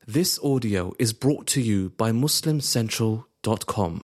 This audio is brought to you by MuslimCentral.com.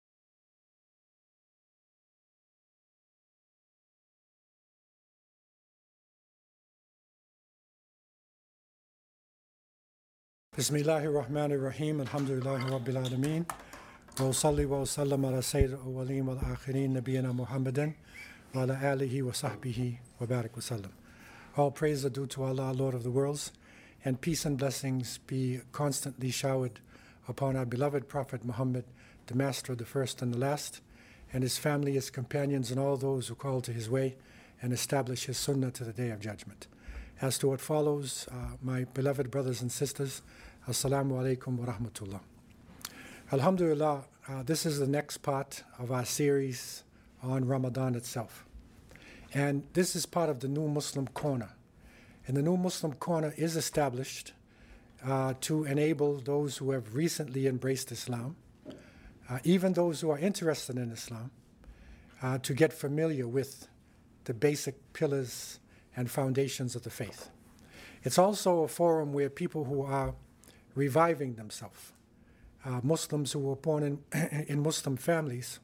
Bismillahir Rahmanir Rahim, Alhamdulillahi Rabbil Alameen, wa usalli wa usallam ala Sayyid al-Awwaleen wal Akhirin, Nabiyyina Muhammadan, wa ala alihi wa sahbihi wa barik wa sallam. All praise are due to Allah, Lord of the worlds, and peace and blessings be constantly showered upon our beloved Prophet Muhammad, the master of the first and the last, and his family, his companions, and all those who call to his way and establish his sunnah to the day of judgment. As to what follows, my beloved brothers and sisters, Assalamu alaikum wa rahmatullah. Alhamdulillah, this is the next part of our series on Ramadan itself. And this is part of the New Muslim Corner. And the New Muslim Corner is established to enable those who have recently embraced Islam, even those who are interested in Islam, to get familiar with the basic pillars and foundations of the faith. It's also a forum where people who are reviving themselves, Muslims who were born in Muslim families,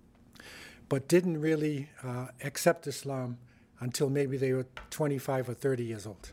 but didn't really accept Islam until maybe they were 25 or 30 years old.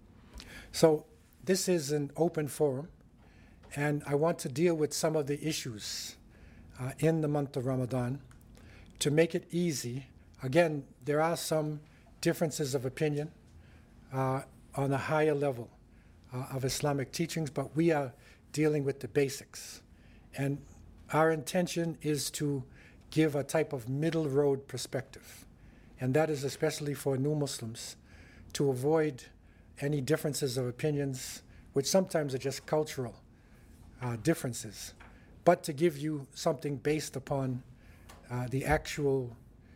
So this is an open forum, and I want to deal with some of the issues in the month of Ramadan to make it easy. Again, there are some differences of opinion on a higher level of Islamic teachings, but we are dealing with the basics. And our intention is to give a type of middle road perspective. And that is especially for new Muslims, to avoid any differences of opinions, which sometimes are just cultural differences, but to give you something based upon the actual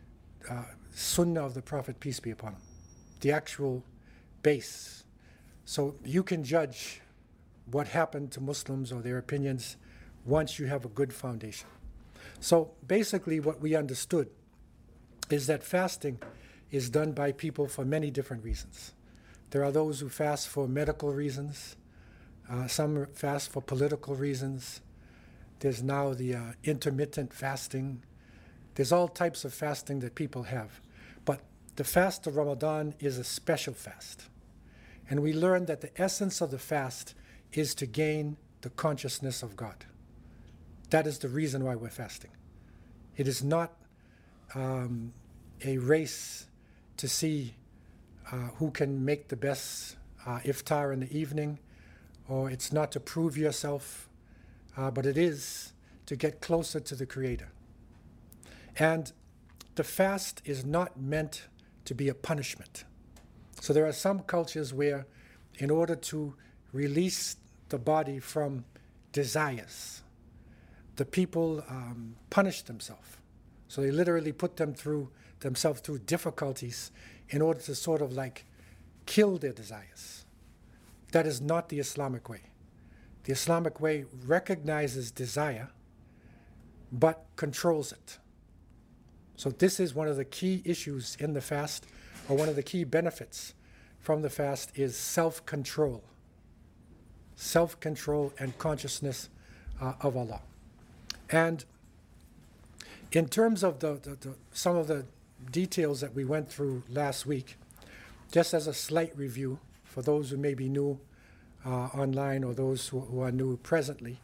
sunnah of the Prophet, peace be upon him, the actual base. So you can judge what happened to Muslims or their opinions once you have a good foundation. So basically what we understood is that fasting is done by people for many different reasons. There are those who fast for medical reasons, some fast for political reasons. There's now the intermittent fasting. There's all types of fasting that people have. But the fast of Ramadan is a special fast. And we learned that the essence of the fast is to gain the consciousness of God. That is the reason why we're fasting. It is not a race to see who can make the best iftar in the evening, or it's not to prove yourself, but it is to get closer to the Creator. And the fast is not meant to be a punishment. So there are some cultures where, in order to release the body from desires, the people punish themselves. So they literally put themselves through difficulties in order to sort of like kill their desires. That is not the Islamic way. The Islamic way recognizes desire, but controls it. So this is one of the key issues in the fast, or one of the key benefits from the fast is self-control. Self-control and consciousness of Allah. And in terms of some of the details that we went through last week, just as a slight review for those who may be new online or those who are new presently,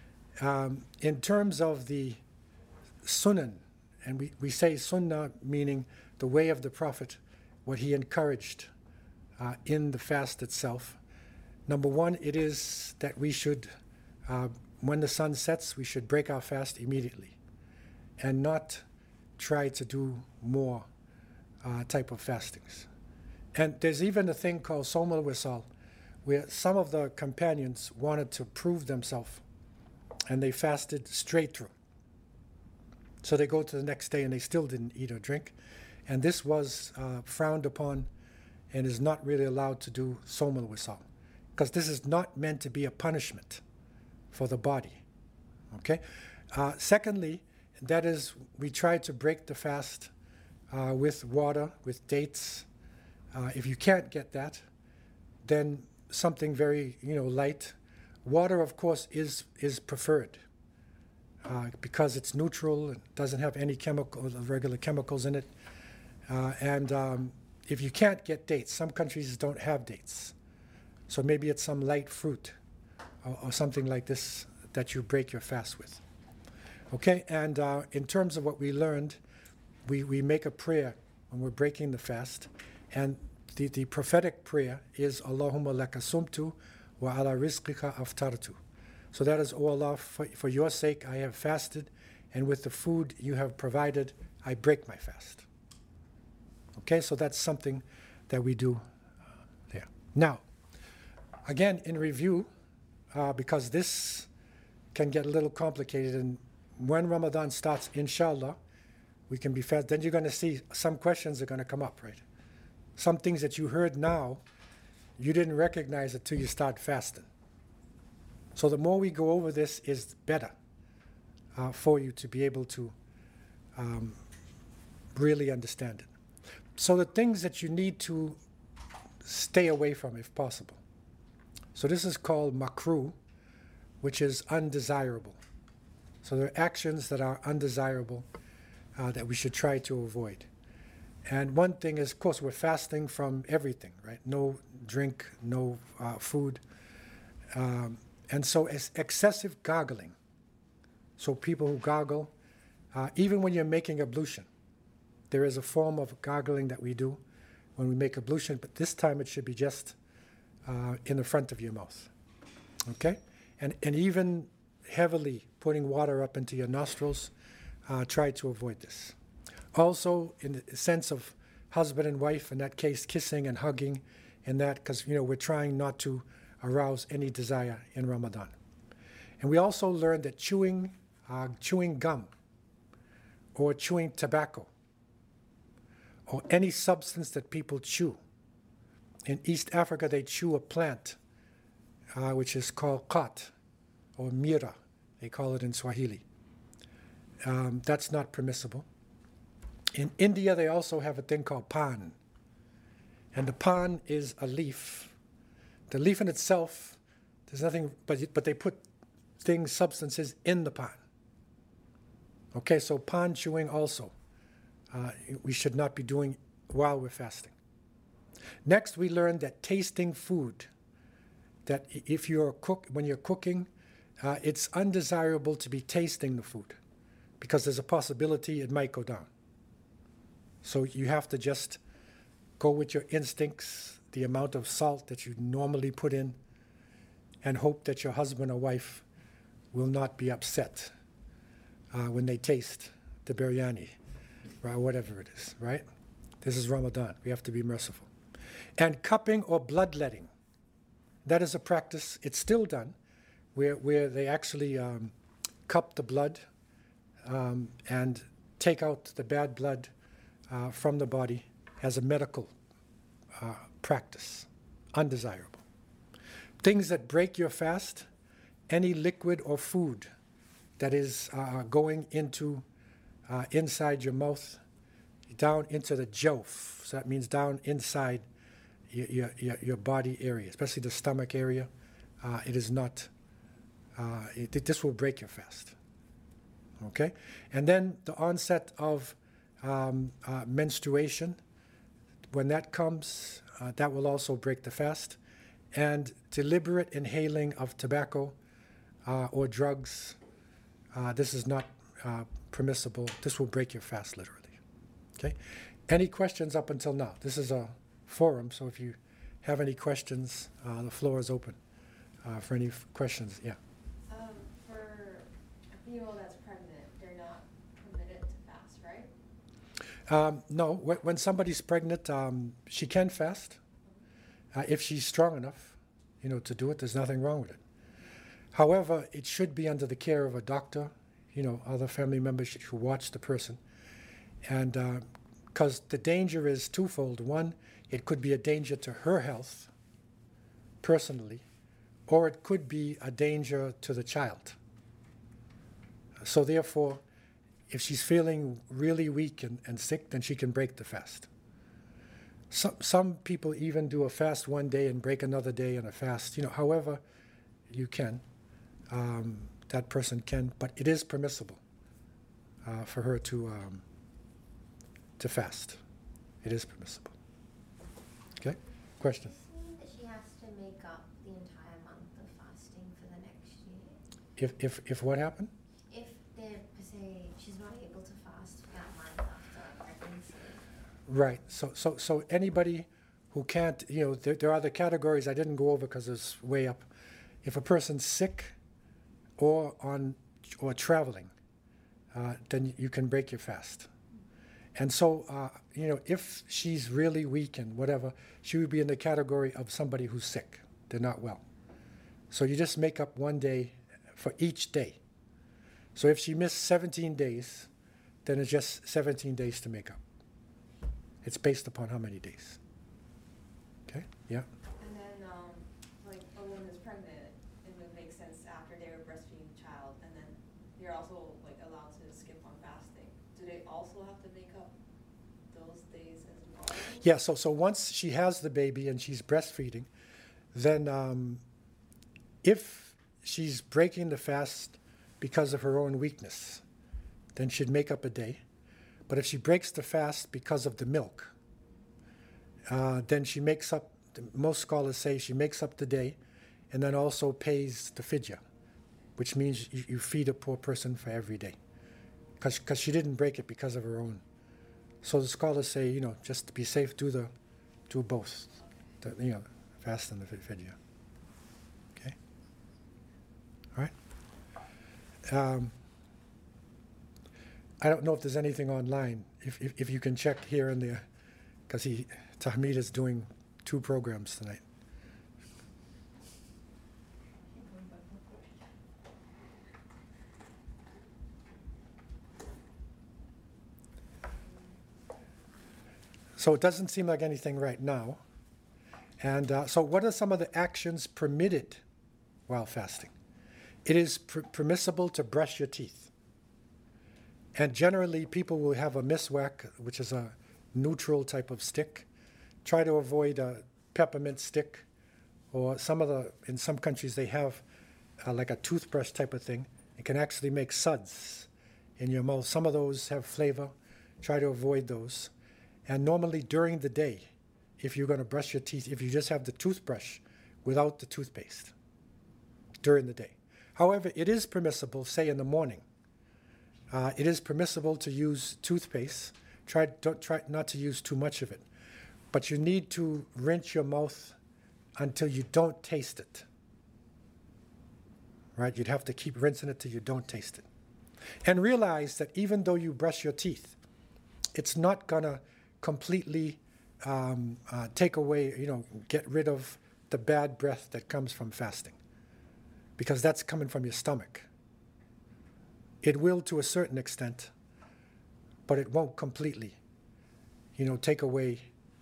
in terms of the sunnah, and we say sunnah meaning the way of the Prophet, what he encouraged in the fast itself. Number one, it is that we should, when the sun sets, we should break our fast immediately and not try to do more type of fastings. And there's even a thing called Sawm al-Wisal, where some of the companions wanted to prove themselves, and they fasted straight through. So they go to the next day and they still didn't eat or drink. And this was frowned upon and is not really allowed to do Sawm al-Wisal, because this is not meant to be a punishment for the body. Okay? Secondly, that is, we try to break the fast with water, with dates. If you can't get that, then something very light, Water, of course, is preferred because it's neutral and doesn't have any regular chemicals in it. And if you can't get dates, some countries don't have dates. So maybe it's some light fruit or something like this that you break your fast with. Okay, and in terms of what we learned, we make a prayer when we're breaking the fast. And the prophetic prayer is Allahumma laka sumtu wa ala rizqika aftartu. So that is, O Allah, for your sake I have fasted, and with the food you have provided, I break my fast. Okay, so that's something that we do there. Now, again, in review, because this can get a little complicated, and when Ramadan starts, inshallah, we can be fast. Then you're going to see some questions are going to come up, right? Some things that you heard now, you didn't recognize it till you start fasting. So the more we go over this is better for you to be able to really understand it. So the things that you need to stay away from if possible. So this is called makruh, which is undesirable. So there are actions that are undesirable that we should try to avoid. And one thing is, of course, we're fasting from everything, right? No drink, no food. And so it's excessive gargling. So people who gargle, even when you're making ablution, there is a form of gargling that we do when we make ablution, but this time it should be just in the front of your mouth. Okay? And even heavily putting water up into your nostrils, try to avoid this. Also, in the sense of husband and wife, in that case, kissing and hugging, and that, because we're trying not to arouse any desire in Ramadan. And we also learned that chewing gum or chewing tobacco or any substance that people chew. In East Africa, they chew a plant which is called qat or mira. They call it in Swahili. That's not permissible. In India, they also have a thing called pan. And the pan is a leaf. The leaf in itself, there's nothing, but they put substances in the pan. Okay, so pan chewing also, we should not be doing while we're fasting. Next, we learned that tasting food, that if when you're cooking, it's undesirable to be tasting the food because there's a possibility it might go down. So you have to just go with your instincts, the amount of salt that you normally put in, and hope that your husband or wife will not be upset when they taste the biryani, or whatever it is, right? This is Ramadan. We have to be merciful. And cupping or bloodletting, that is a practice. It's still done, where they actually cup the blood and take out the bad blood from the body as a medical practice. Undesirable. Things that break your fast, any liquid or food that is going into inside your mouth, down into the jawf. So that means down inside your body area, especially the stomach area. It is not, this will break your fast. Okay? And then the onset of menstruation, when that comes, that will also break the fast. And deliberate inhaling of tobacco or drugs, this is not permissible. This will break your fast, literally. Okay? Any questions up until now? This is a forum, so if you have any questions, the floor is open for any questions. Yeah. For a female that's pregnant, they're not permitted to fast, right? No, when somebody's pregnant, she can fast if she's strong enough, to do it. There's nothing wrong with it. However, it should be under the care of a doctor. Other family members should watch the person, and because the danger is twofold. One, it could be a danger to her health, personally, or it could be a danger to the child. So therefore, if she's feeling really weak and sick, then she can break the fast. Some people even do a fast one day and break another day and a fast. However, you can. That person can, but it is permissible for her to fast. It is permissible. Okay? Question? Does this mean that she has to make up the entire month of fasting for the next year? If what happened? If say she's not able to fast for that month after pregnancy. Right. So anybody who can't, there are the categories I didn't go over because it's way up. If a person's sick or traveling, then you can break your fast. And so, if she's really weak and whatever, she would be in the category of somebody who's sick. They're not well. So you just make up one day for each day. So if she missed 17 days, then it's just 17 days to make up. It's based upon how many days. Okay? Yeah? And then, like, a woman is pregnant, it would make sense after they were breastfeeding the child, and then they're also, like, allowed to skip on fasting. Do they also have to make up those days as well? Yeah, so once she has the baby and she's breastfeeding, then if she's breaking the fast because of her own weakness, then she'd make up a day. But if she breaks the fast because of the milk, then she makes up, most scholars say she makes up the day and then also pays the fidya, which means you feed a poor person for every day. Because she didn't break it because of her own. So the scholars say, just to be safe, do both, the fast and the fidya. Okay? All right? I don't know if there's anything online. If you can check here and there, because Tahmid is doing 2 programs tonight. So it doesn't seem like anything right now. And so what are some of the actions permitted while fasting? It is permissible to brush your teeth. And generally, people will have a miswak, which is a neutral type of stick. Try to avoid a peppermint stick, or in some countries they have like a toothbrush type of thing. It can actually make suds in your mouth. Some of those have flavor. Try to avoid those. And normally during the day, if you're going to brush your teeth, if you just have the toothbrush without the toothpaste during the day. However, it is permissible, say in the morning, it is permissible to use toothpaste. Try not to use too much of it. But you need to rinse your mouth until you don't taste it. Right? You'd have to keep rinsing it till you don't taste it. And realize that even though you brush your teeth, it's not going to completely take away, get rid of the bad breath that comes from fasting. Because that's coming from your stomach. It will to a certain extent, but it won't completely, take away,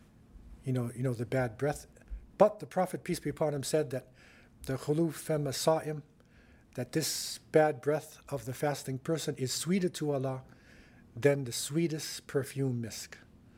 the bad breath. But the Prophet, peace be upon him, said that the khuluf fem as-sa'im, that this bad breath of the fasting person is sweeter to Allah than the sweetest perfume misk.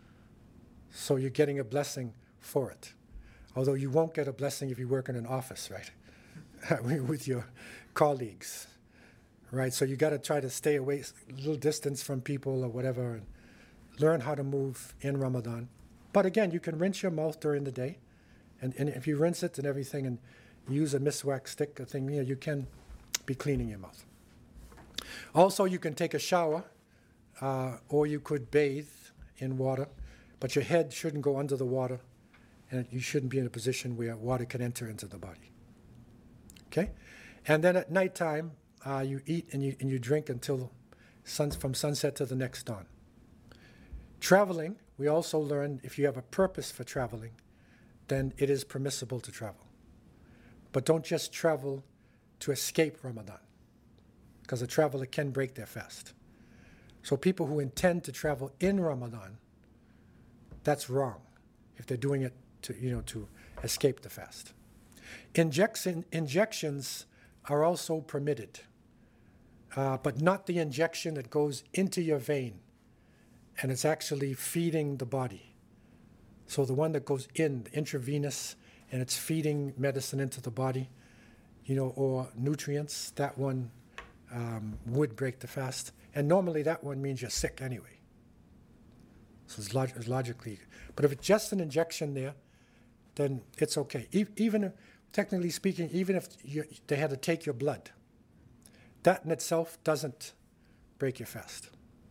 So you're getting a blessing for it. Although you won't get a blessing if you work in an office, right? With your colleagues. Right, so you got to try to stay away a little distance from people or whatever, and learn how to move in Ramadan. But again, you can rinse your mouth during the day, and if you rinse it and everything, and use a miswak stick, a thing, you can be cleaning your mouth. Also, you can take a shower, or you could bathe in water, but your head shouldn't go under the water, and you shouldn't be in a position where water can enter into the body. Okay, and then at nighttime. You eat and you drink until from sunset to the next dawn. Traveling, we also learn if you have a purpose for traveling, then it is permissible to travel. But don't just travel to escape Ramadan, because a traveler can break their fast. So people who intend to travel in Ramadan, that's wrong if they're doing it to escape the fast. Injections are also permitted. But not the injection that goes into your vein, and it's actually feeding the body. So the one that goes in, the intravenous, and it's feeding medicine into the body, or nutrients, that one would break the fast. And normally that one means you're sick anyway. So it's logically. But if it's just an injection there, then it's okay. Even technically speaking, even if they had to take your blood, that in itself doesn't break your fast.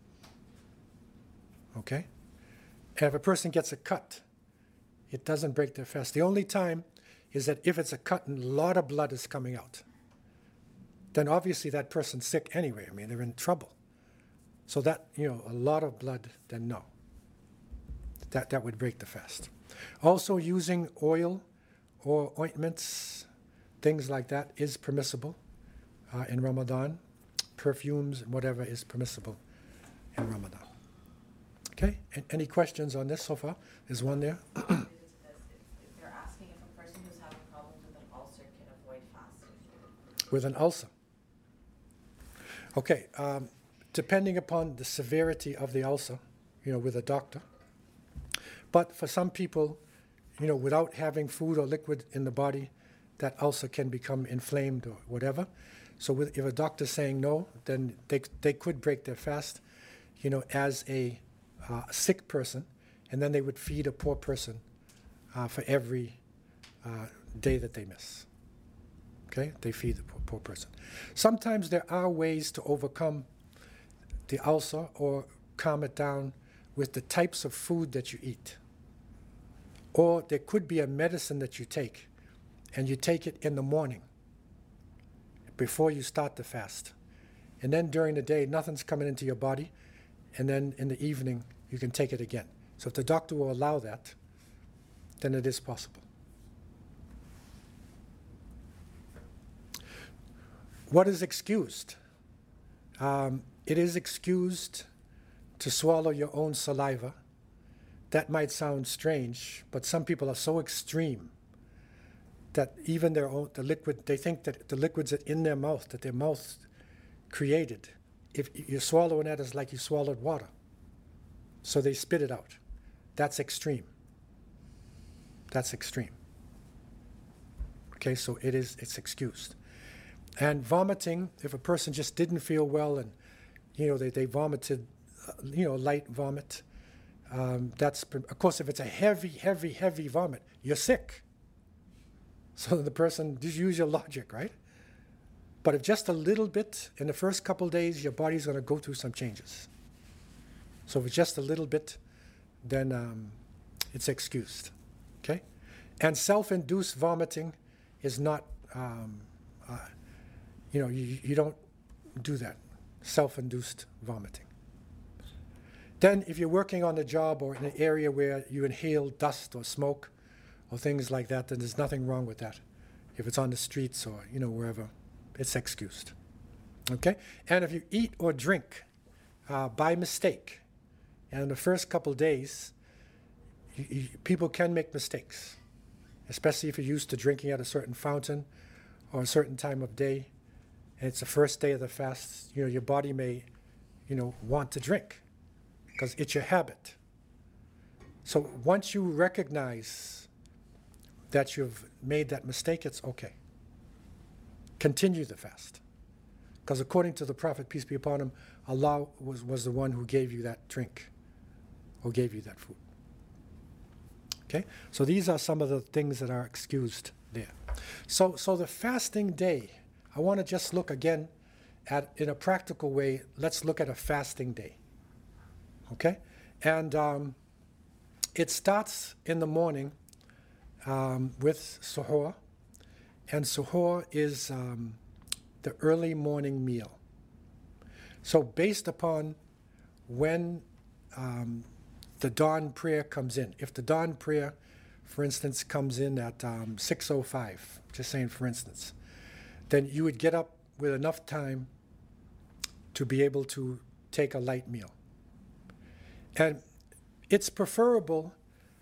Okay? And if a person gets a cut, it doesn't break their fast. The only time is that if it's a cut and a lot of blood is coming out, then obviously that person's sick anyway. I mean, they're in trouble. So that, a lot of blood, then no. That would break the fast. Also, using oil or ointments, things like that is permissible in Ramadan. Perfumes and whatever is permissible in Ramadan. Okay? Any questions on this so far? There's one there. They're asking if a person who's having problems with an ulcer can avoid fasting. With an ulcer. Okay. Depending upon the severity of the ulcer, with a doctor. But for some people, without having food or liquid in the body, that ulcer can become inflamed or whatever. So if a doctor's saying no, then they could break their fast, as a sick person, and then they would feed a poor person for every day that they miss. Okay? They feed the poor person. Sometimes there are ways to overcome the ulcer or calm it down with the types of food that you eat. Or there could be a medicine that you take, and you take it in the morning before you start the fast. And then during the day, nothing's coming into your body, and then in the evening, you can take it again. So if the doctor will allow that, then it is possible. What is excused? It is excused to swallow your own saliva. That might sound strange, but some people are so extreme that even the liquid, they think that the liquids are in their mouth, that their mouth created. If you're swallowing that, it's like you swallowed water. So they spit it out. That's extreme. That's extreme. Okay, so it's excused. And vomiting, if a person just didn't feel well and, they vomited, light vomit, that's, of course, if it's a heavy vomit, you're sick. So the person, just use your logic, right? But if just a little bit, in the first couple days, your body's going to go through some changes. So if it's just a little bit, then it's excused, okay? And self-induced vomiting is not, you don't do that, self-induced vomiting. Then if you're working on a job or in an area where you inhale dust or smoke or things like that, then there's nothing wrong with that. If it's on the streets or, wherever, it's excused. Okay? And if you eat or drink by mistake, and in the first couple days, people can make mistakes, especially if you're used to drinking at a certain fountain or a certain time of day, and it's the first day of the fast, your body may, want to drink because it's your habit. So once you recognize that you've made that mistake, it's okay. Continue the fast. Because according to the Prophet, peace be upon him, Allah was the one who gave you that drink or gave you that food. Okay? So these are some of the things that are excused there. So the fasting day, I want to just look again at, in a practical way, let's look at a fasting day. Okay? And it starts in the morning with suhoor. And suhoor is the early morning meal. So based upon when the dawn prayer comes in, if the dawn prayer, for instance, comes in at 6:05, just saying for instance, then you would get up with enough time to be able to take a light meal. And it's preferable,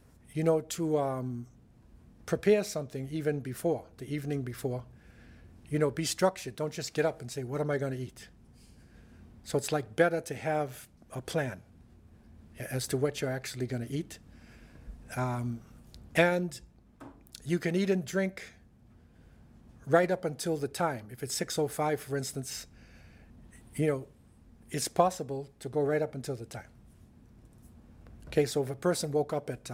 to prepare something even before, the evening before. Be structured. Don't just get up and say, what am I going to eat? So it's like better to have a plan as to what you're actually going to eat. And you can eat and drink right up until the time. If it's 6:05, for instance, it's possible to go right up until the time. Okay, so if a person woke up at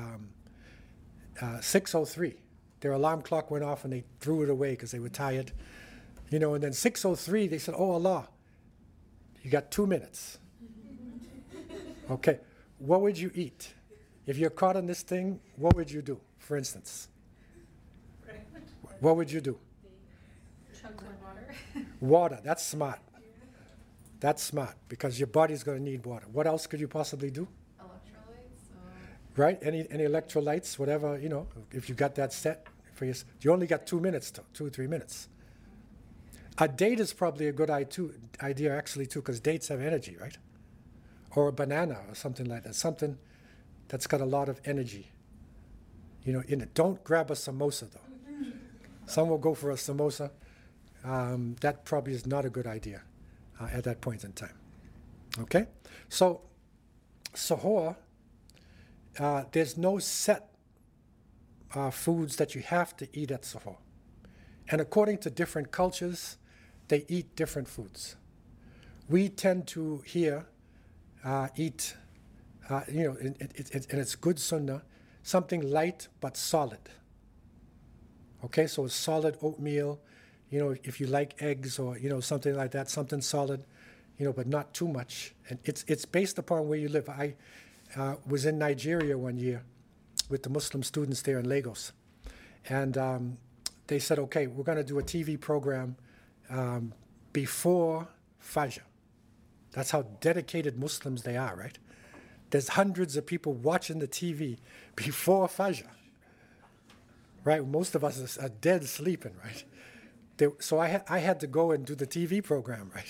6:03, their alarm clock went off and they threw it away because they were tired, and then 6:03 they said, "Oh Allah, you got 2 minutes." Okay, what would you eat? If you're caught on this thing, what would you do, for instance? What would you do? Chug my water. Water, that's smart. That's smart, because your body's going to need water. What else could you possibly do? Electrolytes. Right? Any electrolytes, whatever, if you got that set for you. You only got 2 minutes, 2 or 3 minutes. A date is probably a good idea actually too, because dates have energy, right? Or a banana or something like that. Something that's got a lot of energy, in it. Don't grab a samosa though. Some will go for a samosa. That probably is not a good idea at that point in time. Okay? So, sahur, there's no set foods that you have to eat at sahur. And according to different cultures, they eat different foods. We tend to here eat, and it's good sunnah, something light but solid. Okay, so a solid oatmeal, if you like eggs or, something like that, something solid, but not too much. And it's based upon where you live. I was in Nigeria one year with the Muslim students there in Lagos. And they said, okay, we're going to do a TV program before Fajr. That's how dedicated Muslims they are, right? There's hundreds of people watching the TV before Fajr. Right? Most of us are dead sleeping, right? So I had to go and do the TV program, right?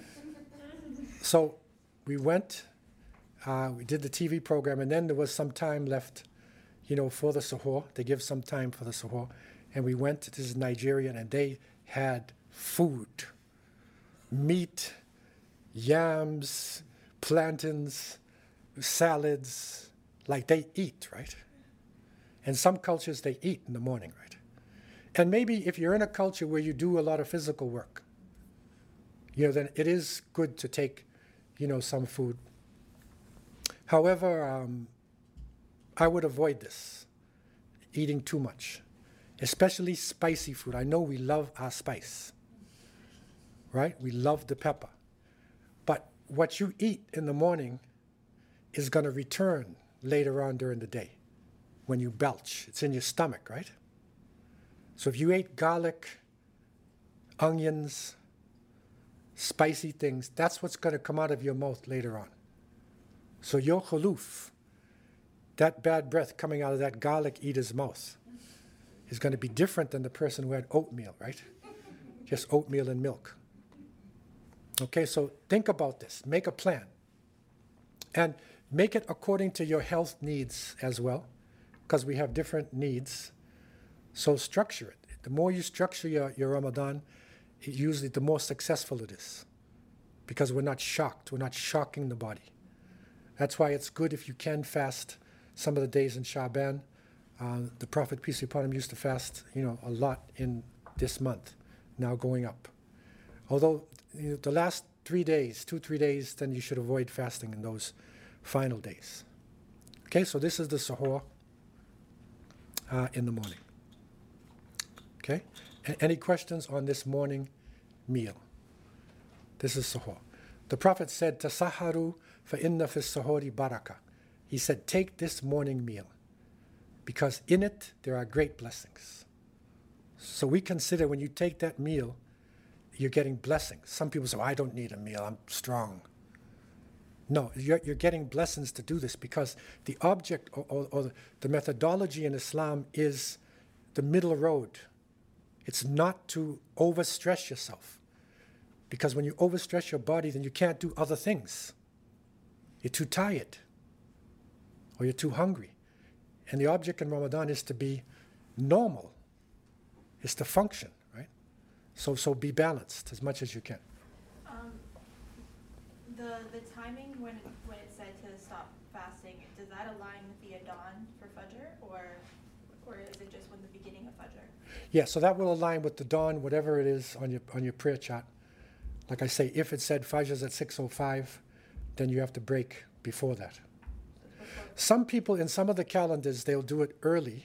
So we went, we did the TV program, and then there was some time left, for the suhoor. They give some time for the suhoor. And we went, this is Nigerian, and they had food, meat, yams, plantains, salads, like they eat, right? And some cultures, they eat in the morning, right? And maybe if you're in a culture where you do a lot of physical work, then it is good to take, some food. However, I would avoid this, eating too much, especially spicy food. I know we love our spice, right? We love the pepper. But what you eat in the morning is going to return later on during the day. When you belch, it's in your stomach, right? So if you ate garlic, onions, spicy things, that's what's going to come out of your mouth later on. So your khuluf, that bad breath coming out of that garlic eater's mouth, is going to be different than the person who had oatmeal, right? Just oatmeal and milk. Okay, so think about this. Make a plan. And make it according to your health needs as well, because we have different needs. So structure it. The more you structure your Ramadan, usually the more successful it is, because we're not shocked. We're not shocking the body. That's why it's good if you can fast some of the days in Sha'ban. The Prophet, peace be upon him, used to fast, a lot in this month, now going up. Although the last 3 days, 2-3 days, then you should avoid fasting in those final days. Okay, so this is the suhoor in the morning. Okay, any questions on this morning meal? This is suhoor. The Prophet said, "Tasaharu fa inna fi sahuri baraka." He said, take this morning meal, because in it there are great blessings. So we consider when you take that meal, you're getting blessings. Some people say, I don't need a meal, I'm strong. No, you're getting blessings to do this, because the object or the methodology in Islam is the middle road. It's not to overstress yourself, because when you overstress your body, then you can't do other things. You're too tired, or you're too hungry. And the object in Ramadan is to be normal, is to function, right? So be balanced as much as you can. The timing when it said to stop fasting, does that align with the Adhan for Fajr, or is it just when the beginning of Fajr? Yeah, so that will align with the dawn, whatever it is on your prayer chart. Like I say, if it said Fajr's at 6:05, then you have to break before that. Some people in some of the calendars, they'll do it early,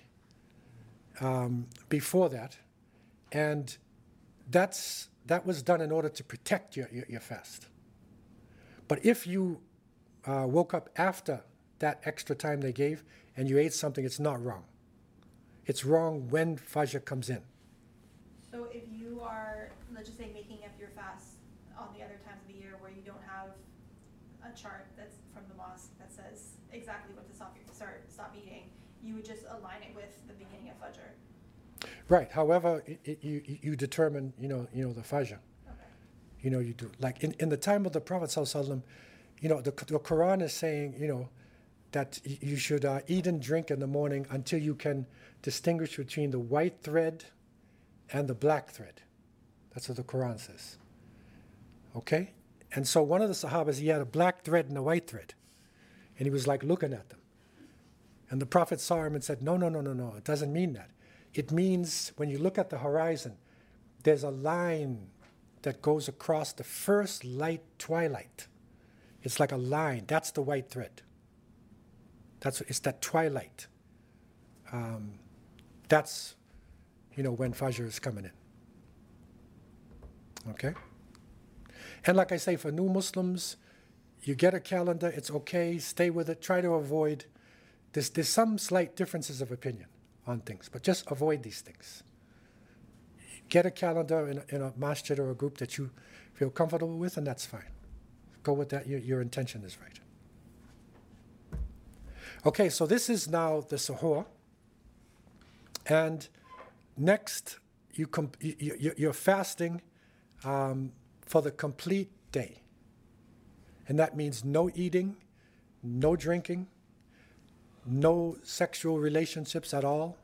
before that, and that was done in order to protect your fast. But if you woke up after that extra time they gave and you ate something, it's not wrong. It's wrong when Fajr comes in. So if you are, let's just say, making up your fast on the other times of the year where you don't have a chart that's from the mosque that says exactly when to stop eating, you would just align it with the beginning of Fajr. Right. However, you determine, the Fajr. Okay. You do. Like in the time of the Prophet ﷺ, the Quran is saying, that you should eat and drink in the morning until you can distinguish between the white thread and the black thread. That's what the Quran says. Okay? And so one of the Sahabas, he had a black thread and a white thread. And he was like looking at them. And the Prophet saw him and said, no, it doesn't mean that. It means when you look at the horizon, there's a line that goes across the first light twilight. It's like a line. That's the white thread. It's that twilight. That's, when Fajr is coming in. Okay? And like I say, for new Muslims, you get a calendar, it's okay, stay with it, try to avoid. There's some slight differences of opinion on things, but just avoid these things. Get a calendar in a masjid or a group that you feel comfortable with, and that's fine. Go with that, your intention is right. Okay, so this is now the suhoor. And next, you're fasting for the complete day. And that means no eating, no drinking, no sexual relationships at all.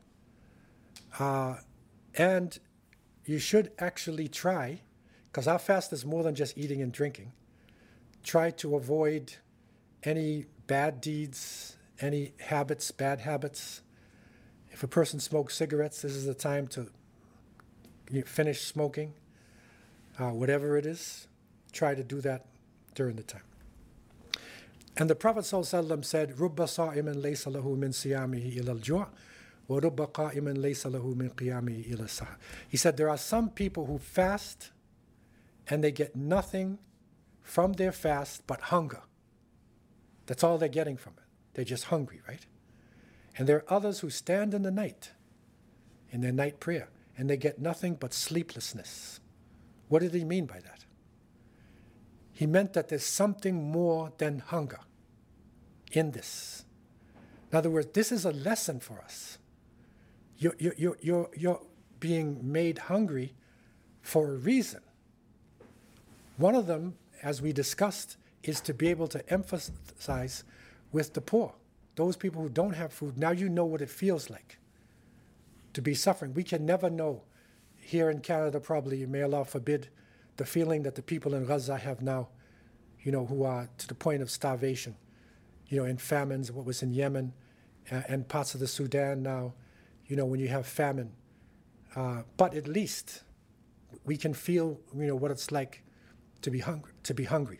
And you should actually try, because our fast is more than just eating and drinking, try to avoid any bad deeds, any habits, bad habits. If a person smokes cigarettes, this is the time to finish smoking. Whatever it is, try to do that during the time. And the Prophet ﷺ said, رُبَّ صَائِمٍ لَيْسَ لَهُ مِنْ صِيَامِهِ إِلَى الْجُوعِ وَرُبَّ قَائِمٍ لَيْسَ لَهُ مِنْ قِيَامِهِ إِلَى السَّحَرِ. He said, there are some people who fast and they get nothing from their fast but hunger. That's all they're getting from it. They're just hungry, right? And there are others who stand in the night, in their night prayer, and they get nothing but sleeplessness. What did he mean by that? He meant that there's something more than hunger in this. In other words, this is a lesson for us. You're being made hungry for a reason. One of them, as we discussed, is to be able to emphasize with the poor, those people who don't have food. Now you know what it feels like to be suffering. We can never know. Here in Canada, probably, may Allah forbid, the feeling that the people in Gaza have now, who are to the point of starvation, in famines, what was in Yemen and parts of the Sudan now, when you have famine. But at least we can feel, what it's like to be hungry.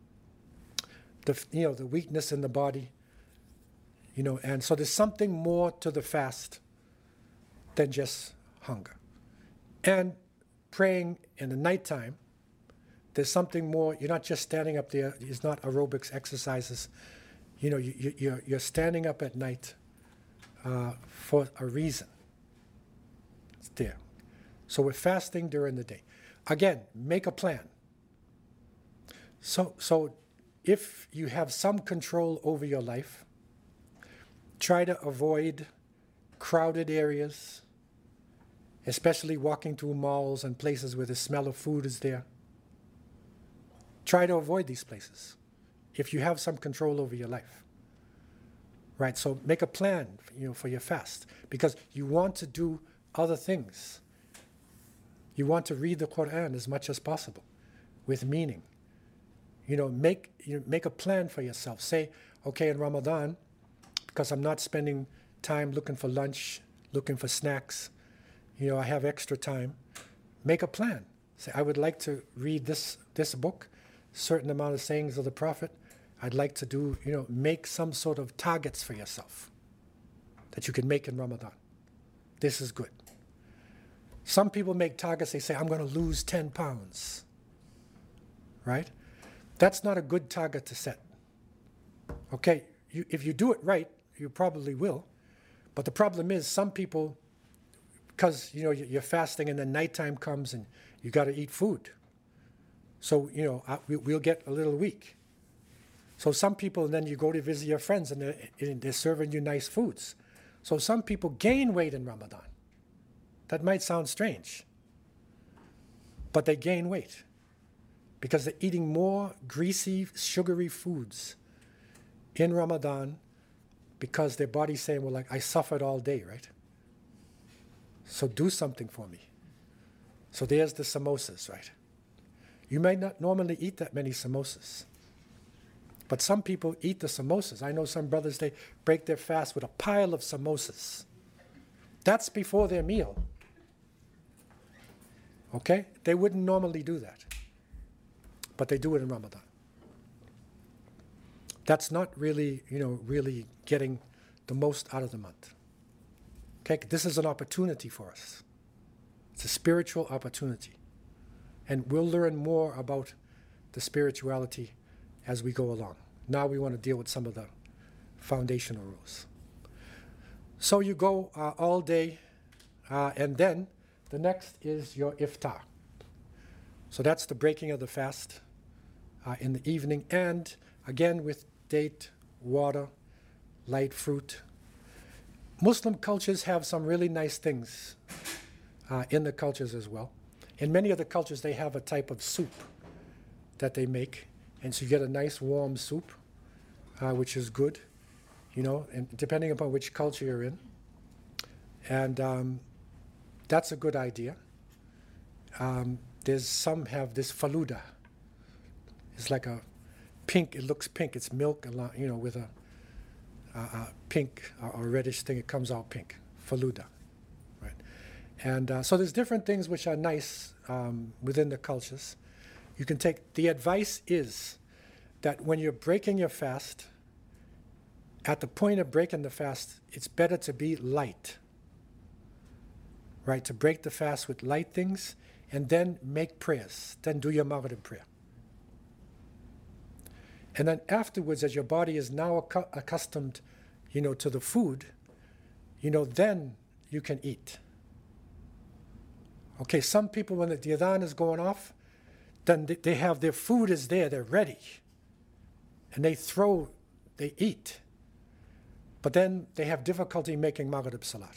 The weakness in the body, and so there's something more to the fast than just hunger. And praying in the nighttime, there's something more. You're not just standing up there. It's not aerobics exercises. You're standing up at night for a reason. It's there. So we're fasting during the day. Again, make a plan. So if you have some control over your life, try to avoid crowded areas, especially walking through malls and places where the smell of food is there. Try to avoid these places if you have some control over your life. Right? So make a plan, for your fast, because you want to do other things. You want to read the Quran as much as possible with meaning. Make a plan for yourself. Say, okay, in Ramadan, because I'm not spending time looking for lunch, looking for snacks, I have extra time, make a plan. Say, I would like to read this book, certain amount of sayings of the Prophet. I'd like to do, make some sort of targets for yourself that you can make in Ramadan. This is good. Some people make targets, they say, I'm going to lose 10 pounds. Right? That's not a good target to set. Okay, if you do it right, you probably will. But the problem is some people, because, you're fasting and then nighttime comes and you got to eat food. So, we'll get a little weak. So some people, and then you go to visit your friends and they're serving you nice foods. So some people gain weight in Ramadan. That might sound strange, but they gain weight because they're eating more greasy, sugary foods in Ramadan because their body's saying, well, I suffered all day, right? So do something for me. So there's the samosas, right? You may not normally eat that many samosas, but some people eat the samosas. I know some brothers, they break their fast with a pile of samosas. That's before their meal. Okay? They wouldn't normally do that, but they do it in Ramadan. That's not really, really getting the most out of the month. Okay? This is an opportunity for us. It's a spiritual opportunity. And we'll learn more about the spirituality as we go along. Now we want to deal with some of the foundational rules. So you go all day, and then the next is your iftar. So that's the breaking of the fast in the evening, and again with date, water, light fruit. Muslim cultures have some really nice things in the cultures as well. In many of the cultures, they have a type of soup that they make, and so you get a nice warm soup, which is good, and depending upon which culture you're in. And that's a good idea. There's some have this faluda. It's like a pink, it looks pink, it's milk, with a pink or reddish thing, it comes out pink, faluda, right? And so there's different things which are nice within the cultures. You can take, the advice is that when you're breaking your fast, at the point of breaking the fast, it's better to be light, right? To break the fast with light things and then make prayers, then do your Maghrib prayer. And then afterwards, as your body is now accustomed, to the food, then you can eat. Okay, some people, when the adhan is going off, then they have their food is there, they're ready. And they eat. But then they have difficulty making Maghrib Salat.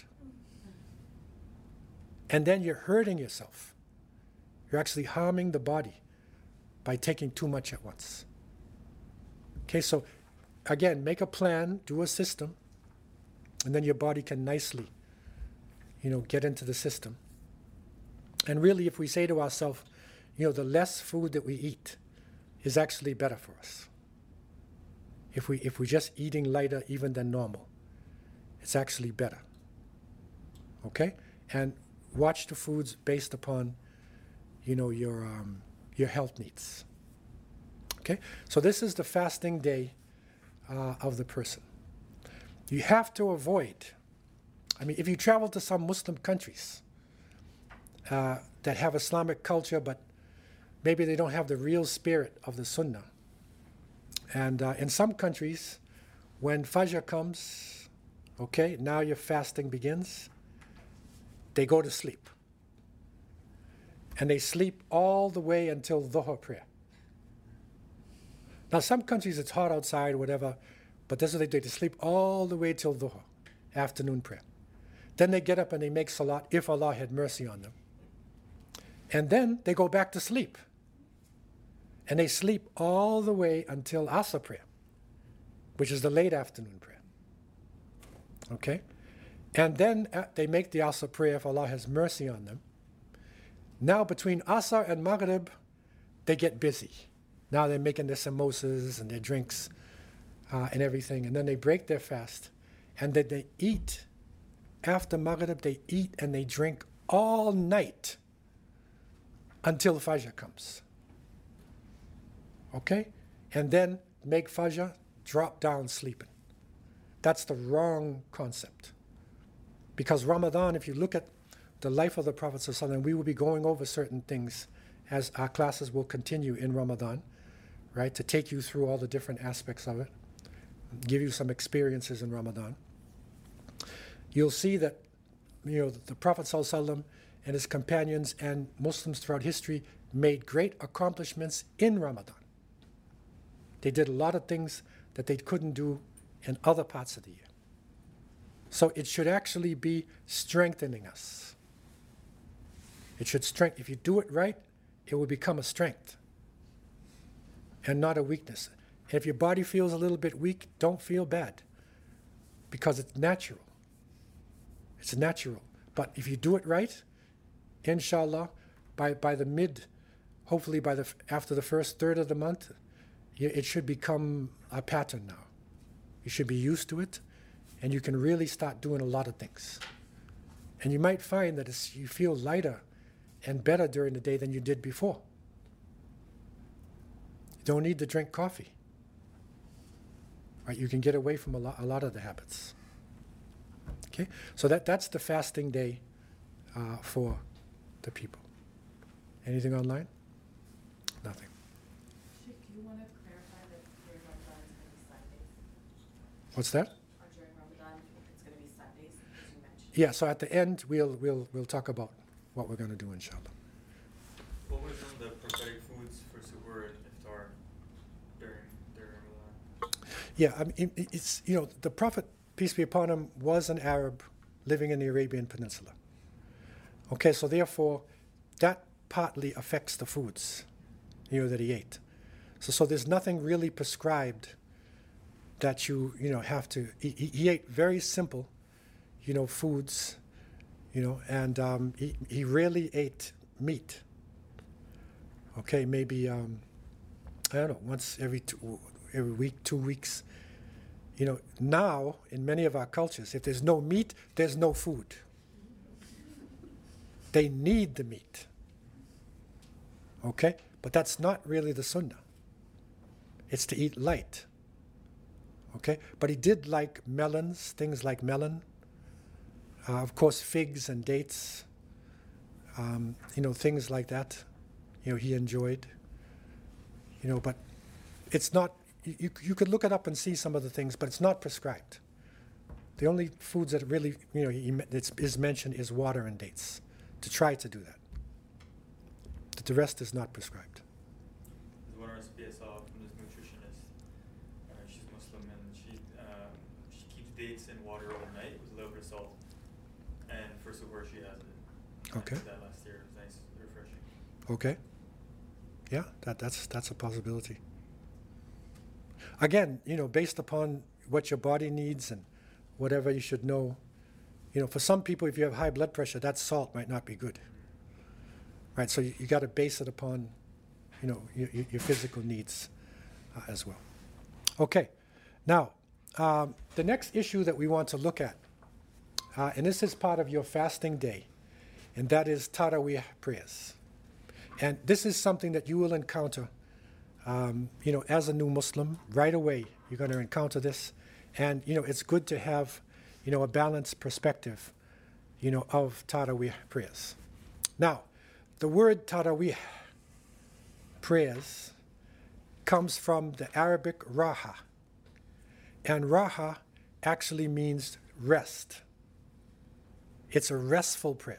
And then you're hurting yourself. You're actually harming the body by taking too much at once. Okay, so again, make a plan, do a system, and then your body can nicely, get into the system. And really, if we say to ourselves, the less food that we eat is actually better for us. If we're just eating lighter even than normal, it's actually better. Okay? And watch the foods based upon, your health needs. Okay? So this is the fasting day of the person. You have to avoid, if you travel to some Muslim countries that have Islamic culture, but maybe they don't have the real spirit of the Sunnah. And in some countries, when Fajr comes, okay, now your fasting begins, they go to sleep. And they sleep all the way until Dhuhr prayer. Now, some countries it's hot outside, whatever, but that's what they do. They sleep all the way till Dhuhr, afternoon prayer. Then they get up and they make Salat, if Allah had mercy on them. And then they go back to sleep. And they sleep all the way until Asr prayer, which is the late afternoon prayer. Okay? And then they make the Asr prayer if Allah has mercy on them. Now between Asr and Maghrib, they get busy. Now they're making their samosas and their drinks and everything. And then they break their fast. And then they eat. After Maghrib, they eat and they drink all night until Fajr comes. Okay? And then make Fajr, drop down sleeping. That's the wrong concept. Because Ramadan, if you look at the life of the Prophet ﷺ, we will be going over certain things as our classes will continue in Ramadan, right? To take you through all the different aspects of it, give you some experiences in Ramadan. You'll see that, the Prophet ﷺ and his companions and Muslims throughout history made great accomplishments in Ramadan. They did a lot of things that they couldn't do in other parts of the year. So it should actually be strengthening us. It should strengthen. If you do it right, it will become a strength and not a weakness. If your body feels a little bit weak, don't feel bad, because it's natural. It's natural. But if you do it right, inshallah, by the hopefully after the first third of the month, it should become a pattern now. You should be used to it, and you can really start doing a lot of things. And you might find that you feel lighter and better during the day than you did before. You don't need to drink coffee. Right? You can get away from a lot of the habits. Okay? So that's the fasting day for the people. Anything online? Nothing. Sheikh, do you want to clarify that during Ramadan it's going to be Sundays? What's that? Or during Ramadan it's going to be Sundays, as you mentioned? Yeah, so at the end we'll talk about what we're going to do, inshallah. What were some of the prophetic foods for suhoor and iftar during Ramadan? Yeah, I mean, it's, the Prophet, peace be upon him, was an Arab living in the Arabian Peninsula. Okay, so therefore, that partly affects the foods, that he ate. So there's nothing really prescribed that you have to. He ate very simple, foods, and he rarely ate meat. Okay, maybe I don't know, once every week, 2 weeks. Now in many of our cultures, if there's no meat, there's no food. They need the meat. Okay? But that's not really the sunnah. It's to eat light. Okay? But he did like melons, things like melon. Of course, figs and dates. Things like that. He enjoyed. But it's not, you could look it up and see some of the things, but it's not prescribed. The only foods that really, is mentioned is water and dates, to try to do that. The rest is not prescribed. There's one recipe I saw from this nutritionist. She's Muslim, and she keeps dates in water overnight with a little bit of salt. And for suhoor she has it. Okay. I did that last year. It was nice, refreshing. Okay. Yeah, that's a possibility. Again, based upon what your body needs and whatever you should know. For some people, if you have high blood pressure, that salt might not be good. Right, so you got to base it upon, your physical needs as well. Okay, now the next issue that we want to look at, and this is part of your fasting day, and that is Taraweeh prayers. And this is something that you will encounter, as a new Muslim. Right away, you're going to encounter this, and it's good to have, a balanced perspective, of Taraweeh prayers. Now, the word Taraweeh prayers comes from the Arabic raha. And raha actually means rest. It's a restful prayer.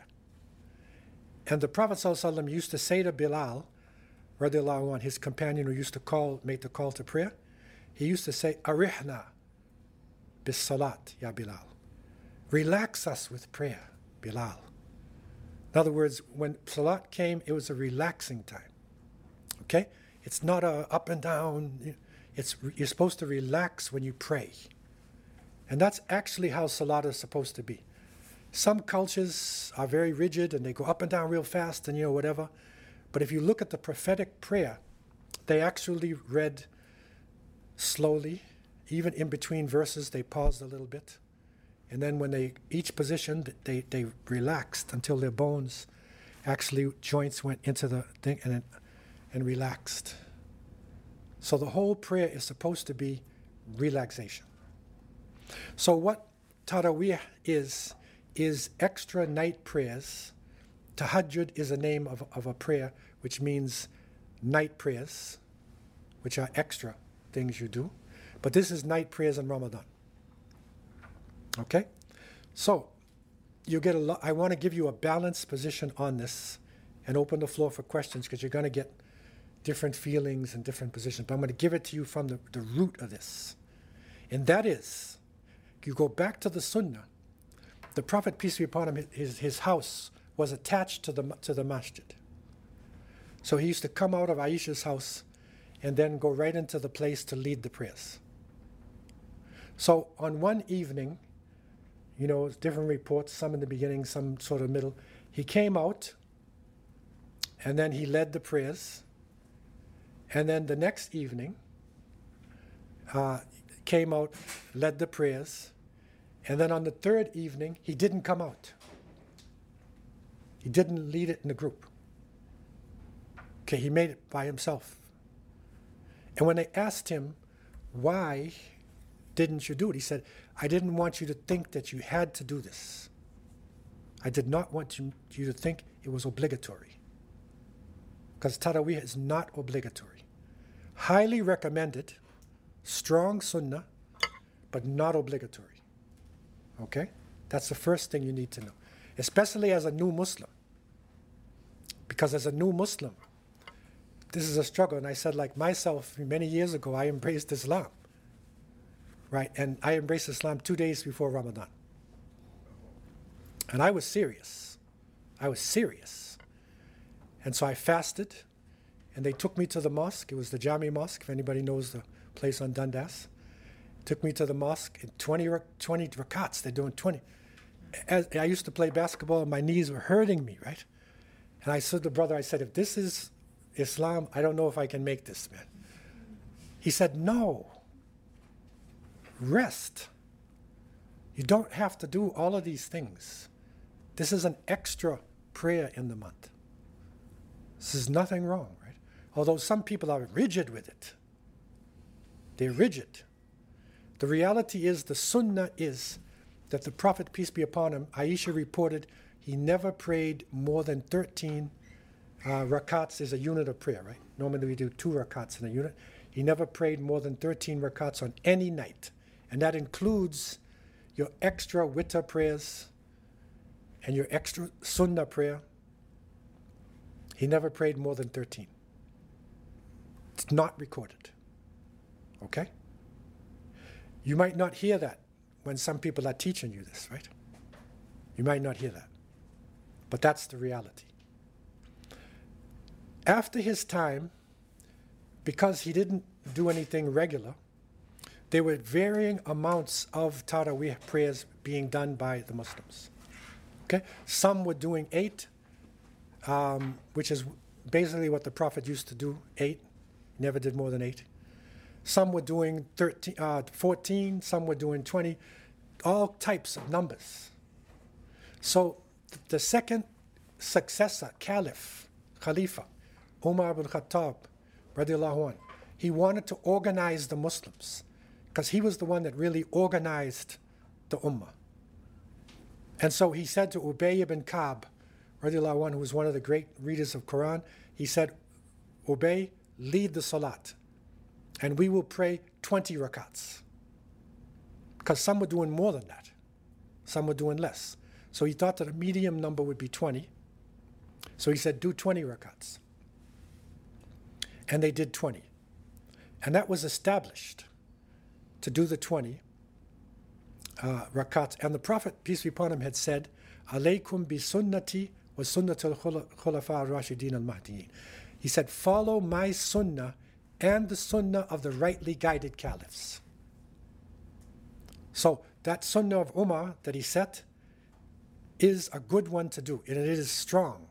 And the Prophet ﷺ used to say to Bilal, radiallahu anh, his companion who used to make the call to prayer, he used to say, Arihna bis salat, ya Bilal. Relax us with prayer, Bilal. In other words, when salat came, it was a relaxing time. Okay? It's not a up and down. You're supposed to relax when you pray. And that's actually how salat is supposed to be. Some cultures are very rigid and they go up and down real fast and whatever. But if you look at the prophetic prayer, they actually read slowly. Even in between verses, they paused a little bit. And then when each position, they relaxed until their bones, actually joints went into the thing and relaxed. So the whole prayer is supposed to be relaxation. So what Taraweeh is extra night prayers. Tahajjud is a name of a prayer, which means night prayers, which are extra things you do. But this is night prayers in Ramadan. Okay? So, you get I want to give you a balanced position on this and open the floor for questions, because you're going to get different feelings and different positions. But I'm going to give it to you from the root of this. And that is, you go back to the Sunnah. The Prophet, peace be upon him, his house was attached to the masjid. So he used to come out of Aisha's house and then go right into the place to lead the prayers. So on one evening, different reports, some in the beginning, some sort of middle, he came out and then he led the prayers. And then the next evening, came out, led the prayers. And then on the third evening, he didn't come out. He didn't lead it in the group. Okay, he made it by himself. And when they asked him, why didn't you do it? He said, I didn't want you to think that you had to do this. I did not want you to think it was obligatory. Because Taraweeh is not obligatory. Highly recommended, strong sunnah, but not obligatory. Okay? That's the first thing you need to know. Especially as a new Muslim. Because as a new Muslim, this is a struggle. And I said, like myself, many years ago, I embraced Islam. Right? And I embraced Islam 2 days before Ramadan. And I was serious. And so I fasted, and they took me to the mosque. It was the Jami Mosque, if anybody knows the place on Dundas. Took me to the mosque in 20 rakats. They're doing 20. As I used to play basketball, and my knees were hurting me, right? And I said to the brother, I said, if this is Islam, I don't know if I can make this, man. He said, no. Rest. You don't have to do all of these things. This is an extra prayer in the month. This is nothing wrong, right? Although some people are rigid with it. They're rigid. The reality is, the sunnah is that the Prophet, peace be upon him, Aisha reported, he never prayed more than 13 rakats is a unit of prayer, right? Normally we do 2 rakats in a unit. He never prayed more than 13 rakats on any night. And that includes your extra witr prayers and your extra sunnah prayer. He never prayed more than 13. It's not recorded. Okay? You might not hear that when some people are teaching you this, right? You might not hear that. But that's the reality. After his time, because he didn't do anything regular, there were varying amounts of Taraweeh prayers being done by the Muslims. Okay? Some were doing 8, which is basically what the Prophet used to do, 8. Never did more than 8. Some were doing 14, some were doing 20, all types of numbers. So the second successor, Khalifa, Umar ibn Khattab, radiallahu anh, he wanted to organize the Muslims, because he was the one that really organized the Ummah. And so he said to Ubay ibn Ka'b, radiallahu anh, who was one of the great readers of Quran, he said, Ubay, lead the salat, and we will pray 20 rakats. Because some were doing more than that. Some were doing less. So he thought that a medium number would be 20. So he said, do 20 rakats. And they did 20. And that was established to do the 20 rakats. And the Prophet, peace be upon him, had said, alaykum bi sunnati wa sunnatul khulafa ar-rashidin al-mahdiyin. He said, follow my sunnah and the sunnah of the rightly guided caliphs. So that sunnah of Umar that he set is a good one to do, and it is strong.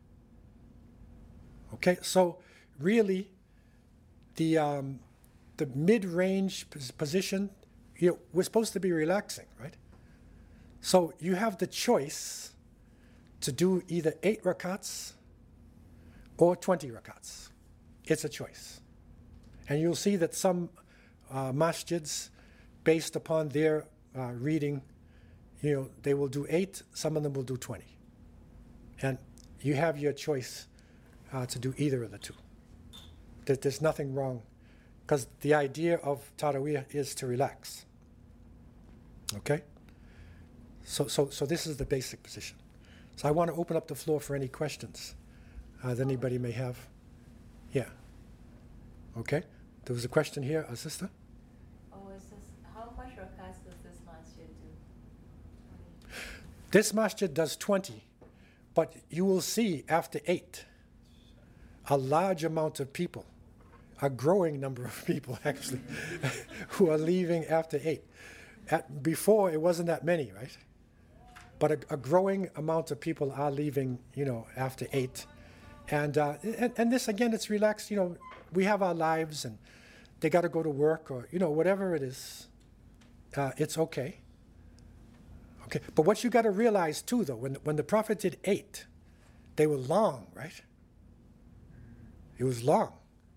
Okay, so really, the mid-range position, we're supposed to be relaxing, right? So you have the choice to do either 8 rakats or 20 rakats. It's a choice. And you'll see that some masjids, based upon their reading, they will do 8, some of them will do 20. And you have your choice to do either of the two. There's nothing wrong, because the idea of Taraweeh is to relax. Okay? So this is the basic position. So I want to open up the floor for any questions that anybody may have. Yeah. Okay? There was a question here, a sister? Oh, is this, how much rakats does this masjid do? This masjid does 20, but you will see after 8, a large amount of people, a growing number of people actually, who are leaving after 8. Before, it wasn't that many, right? But a growing amount of people are leaving, after 8. And this, again, it's relaxed. We have our lives, and they got to go to work, or, whatever it is. It's okay. Okay, but what you got to realize, too, though, when the Prophet did 8, they were long, right? It was long.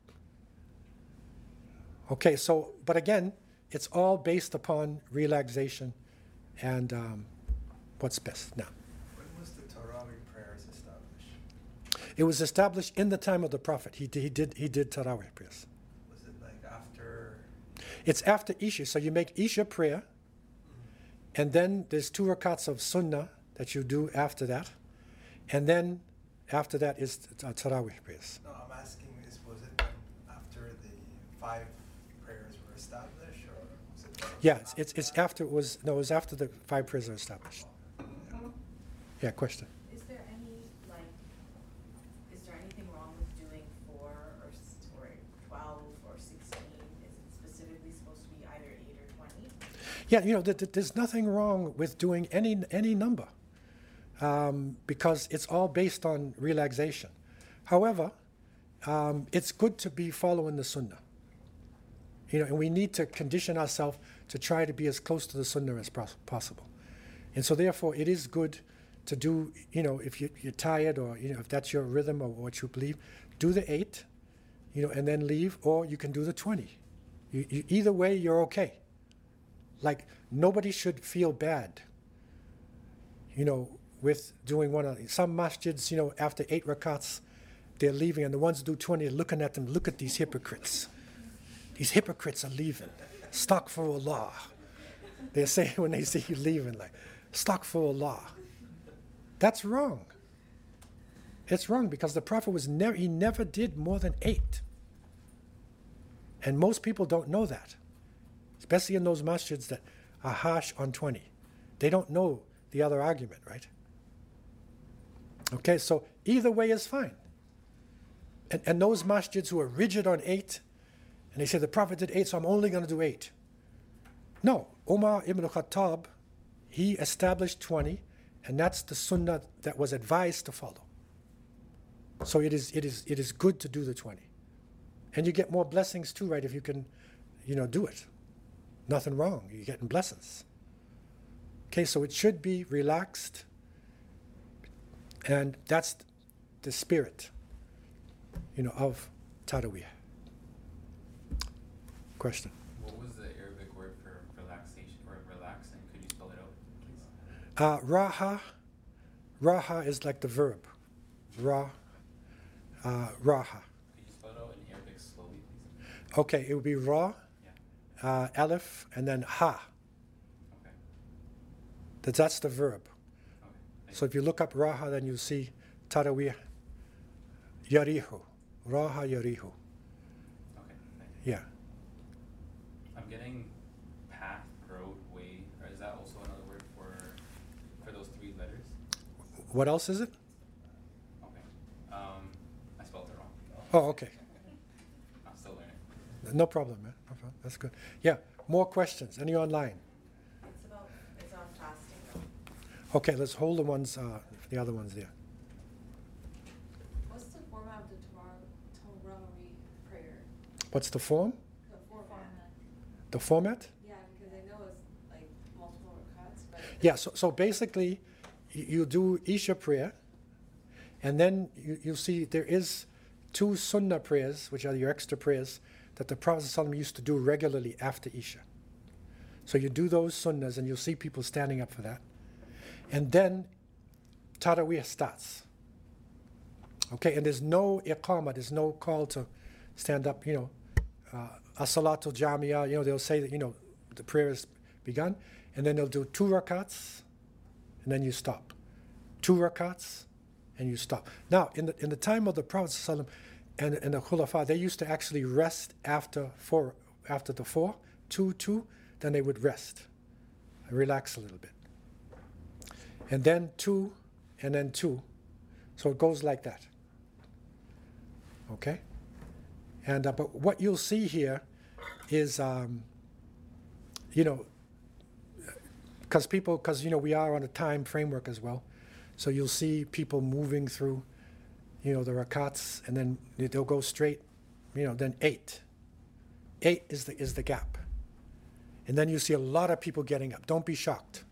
Okay, so, but again, it's all based upon relaxation and what's best. Now, when was the Tarawih prayers established? it was established in the time of the Prophet. He did Tarawih prayers. Was it like after? It's after Isha. So you make Isha prayer, and then there's 2 rakats of Sunnah that you do after that, and then after that is Tarawih prayers. No, I'm asking was it after the 5 prayers were established, or was it? Yeah, it's after it was after the 5 prayers are established. Yeah, question. Is there anything wrong with doing 4 or 12 or 16? Is it specifically supposed to be either 8 or 20? Yeah, there's nothing wrong with doing any number, because it's all based on relaxation. However, it's good to be following the Sunnah. And we need to condition ourselves to try to be as close to the Sunnah as possible. And so therefore, it is good to do, if you're tired, or, if that's your rhythm or what you believe, do the 8, and then leave, or you can do the 20. Either way, you're okay. Like, nobody should feel bad, with doing one of these. Some masjids, after 8 rakats, they're leaving, and the ones who do 20 are looking at them, look at these hypocrites. These hypocrites are leaving. Astaghfirullah. They say when they see you leaving, like, Astaghfirullah. That's wrong. It's wrong, because the Prophet he never did more than 8. And most people don't know that, especially in those masjids that are harsh on 20. They don't know the other argument, right? Okay, so either way is fine. And those masjids who are rigid on 8, and they say the Prophet did 8, so I'm only going to do 8. No, Umar ibn Khattab, he established 20, and that's the Sunnah that was advised to follow. So it is good to do the 20. And you get more blessings too, right, if you can, do it. Nothing wrong. You're getting blessings. Okay, so it should be relaxed, and that's the spirit, of Taraweeh. Question. What was the Arabic word for relaxation or relaxing? Could you spell it out, please? Raha. Raha is like the verb. Raha. Could you spell it out in Arabic slowly, please? Okay, it would be Ra, Yeah. Aleph, and then Ha. Okay. That's the verb. Okay. So if you look up Raha, then you'll see Taraweeh. Yarihu. Raha Yarihu. Okay. Thank you. Yeah. I'm getting path, road, way. Or is that also another word for those 3 letters? What else is it? Okay. I spelled it wrong. Oh, okay. I'm still learning. No problem, man. No problem. That's good. Yeah. More questions. Any online? It's on fasting though. Okay, let's hold the other ones there. What's the format of the Tarawih prayer? What's the form? The format. The format? Yeah, because I know it's like multiple rakats, but Yeah, so basically, you do Isha prayer, and then you'll see there is 2 Sunnah prayers, which are your extra prayers, that the Prophet ﷺ used to do regularly after Isha. So you do those Sunnahs, and you'll see people standing up for that. And then Taraweeh starts. Okay, and there's no iqamah, there's no call to stand up, as-salatul jamia, they'll say that, the prayer is begun, and then they'll do 2 rakats, and then you stop. 2 rakats, and you stop. Now, in the time of the Prophet ﷺ and the Khulafa, they used to actually rest after the 4, 2, then they would rest and relax a little bit. And then 2, and then 2. So it goes like that. Okay? And but what you'll see here is, because we are on a time framework as well, so you'll see people moving through, the rakats, and then they'll go straight, then 8. 8 is the gap, and then you see a lot of people getting up. Don't be shocked.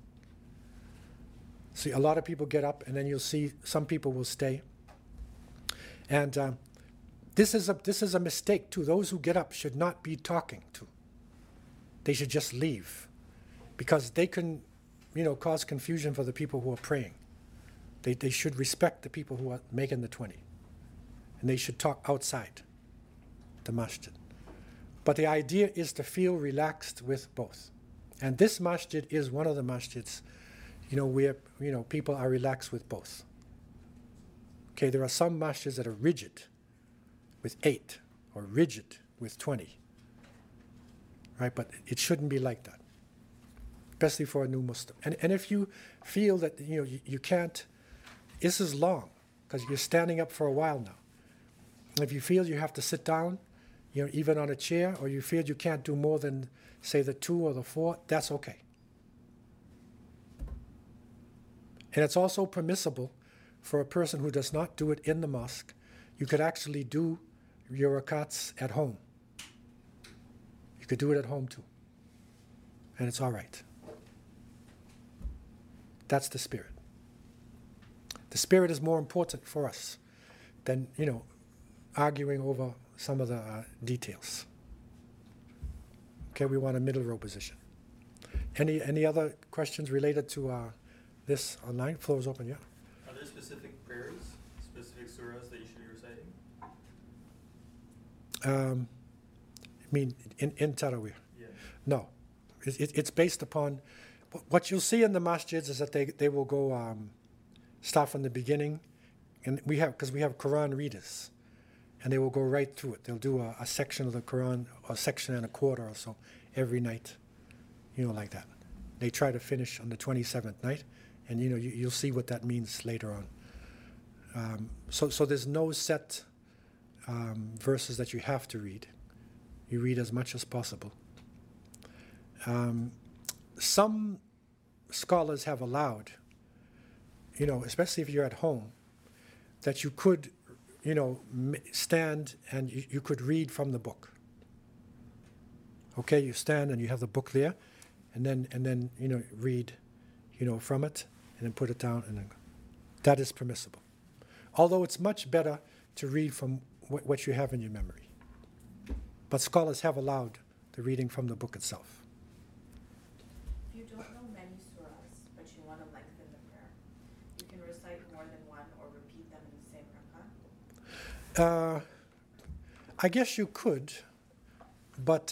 See, a lot of people get up, and then you'll see some people will stay. And this is a mistake too. Those who get up should not be talking to. They should just leave, because they can, cause confusion for the people who are praying. They should respect the people who are making the 20, and they should talk outside the masjid. But the idea is to feel relaxed with both. And this masjid is one of the masjids, where people are relaxed with both. Okay, there are some masjids that are rigid with 8 or rigid with 20. Right, but it shouldn't be like that, especially for a new Muslim. And if you feel that you can't, this is long, because you're standing up for a while now. If you feel you have to sit down, even on a chair, or you feel you can't do more than, say, the 2 or the 4, that's okay. And it's also permissible for a person who does not do it in the mosque. You could actually do your rakats at home. You could do it at home too. And it's all right. That's the spirit. The spirit is more important for us than, arguing over some of the details. Okay, we want a middle row position. Any other questions related to this online? Floor is open, yeah? Are there specific prayers, specific surahs that you should be reciting? I mean, in Taraweeh? Yeah. No. It's based upon, what you'll see in the masjids is that they will go, start from the beginning, and because we have Quran readers, and they will go right through it. They'll do a section of the Quran, a section and a quarter or so, every night, like that. They try to finish on the 27th night, and you'll see what that means later on. So there's no set verses that you have to read. You read as much as possible. Some scholars have allowed, especially if you're at home, that you could, stand and you could read from the book. Okay, you stand and you have the book there, and then read, from it, and then put it down, and then that is permissible. Although it's much better to read from what you have in your memory. But scholars have allowed the reading from the book itself. If you don't know many surahs, but you want to lengthen the prayer, you can recite more than one or repeat them in the same rak'ah? I guess you could, but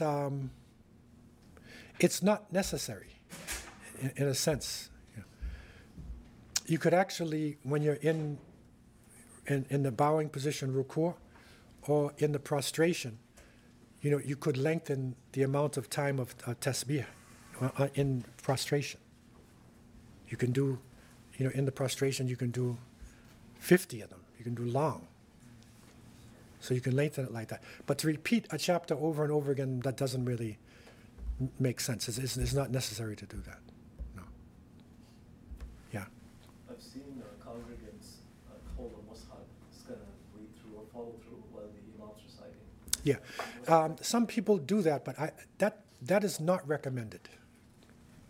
it's not necessary, in a sense. You could actually, when you're in the bowing position, ruku', or in the prostration, you could lengthen the amount of time of tasbih in prostration. You can do, in the prostration, you can do 50 of them. You can do long. So you can lengthen it like that. But to repeat a chapter over and over again, that doesn't really make sense. It's not necessary to do that. No. Yeah. I've seen congregants hold a mushaf, just going to read through or follow through while the imam's reciting. Yeah, some people do that, but that is not recommended.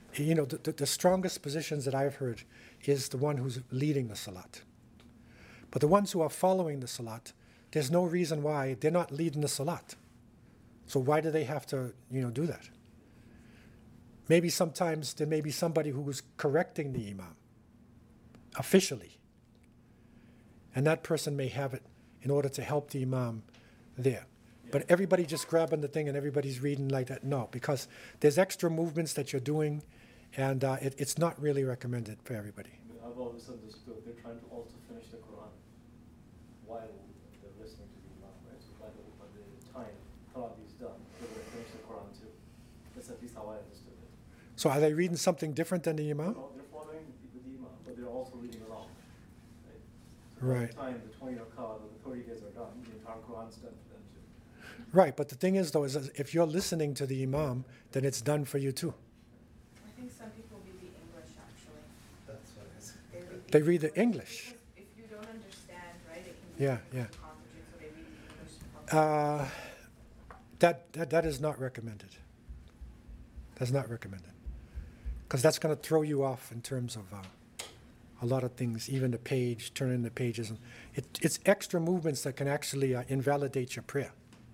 The strongest positions that I've heard is the one who's leading the salat. But the ones who are following the salat, there's no reason why they're not leading the salat. So why do they have to, do that? Maybe sometimes there may be somebody who is correcting the imam officially. And that person may have it in order to help the imam there. But everybody just grabbing the thing and everybody's reading like that, no, because there's extra movements that you're doing, and it's not really recommended for everybody. I've always understood they're trying to also finish the Quran while they're listening to the imam, right? So by the time Tarawih is done, they're going to finish the Quran too. That's at least how I understood it. So are they reading something different than the imam? No, they're following with the imam, but they're also reading along. Right? So Right. by the time the 20 rak'ah or the 30 days are done, the entire Quran's done for them too. Right, but the thing is, though, is that if you're listening to the imam, then it's done for you too. I think some people read the English actually. That's what it is. They read the English. Because if you don't understand, right, it can be Yeah, difficult yeah. to concentrate, so they read the English. That is not recommended. That's not recommended. Because that's going to throw you off in terms of a lot of things, even the page, turning the pages. And it's extra movements that can actually invalidate your prayer.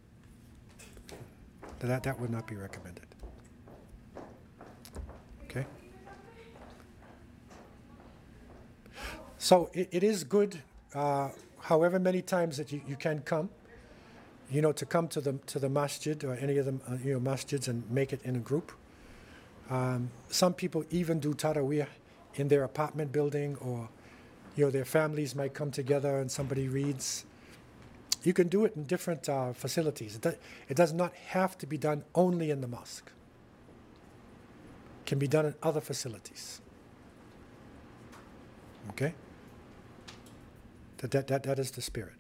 That would not be recommended. Okay? So it is good, however many times that you can come, to come to the masjid or any of the masjids and make it in a group. Some people even do tarawih in their apartment building, or their families might come together and somebody reads. You can do it in different facilities. It does not have to be done only in the mosque. It can be done in other facilities. Okay? That is the spirit.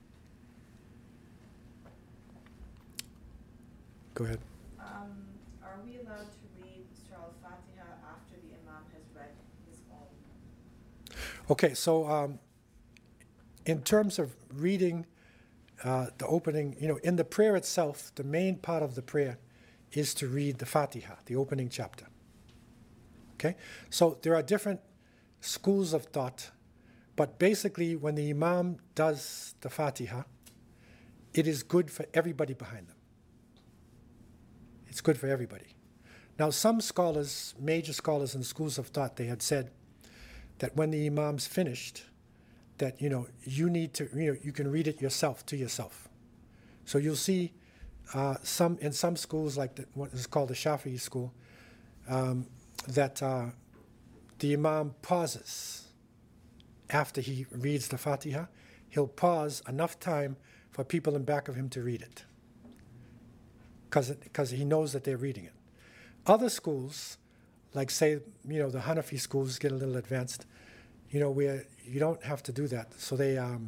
Go ahead. Are we allowed to read Surah Al-Fatiha after the Imam has read his own? Okay, so in terms of reading the opening, in the prayer itself, the main part of the prayer is to read the Fatiha, the opening chapter. Okay? So there are different schools of thought, but basically when the Imam does the Fatiha, it is good for everybody behind them. It's good for everybody. Now some scholars, major scholars in schools of thought, they had said that when the Imam's finished, that you need to you can read it yourself to yourself. So you'll see in some schools like what is called the Shafi'i school, that the Imam pauses after he reads the Fatiha. He'll pause enough time for people in back of him to read it, because he knows that they're reading it. Other schools, like say the Hanafi schools, get a little advanced, where you don't have to do that. So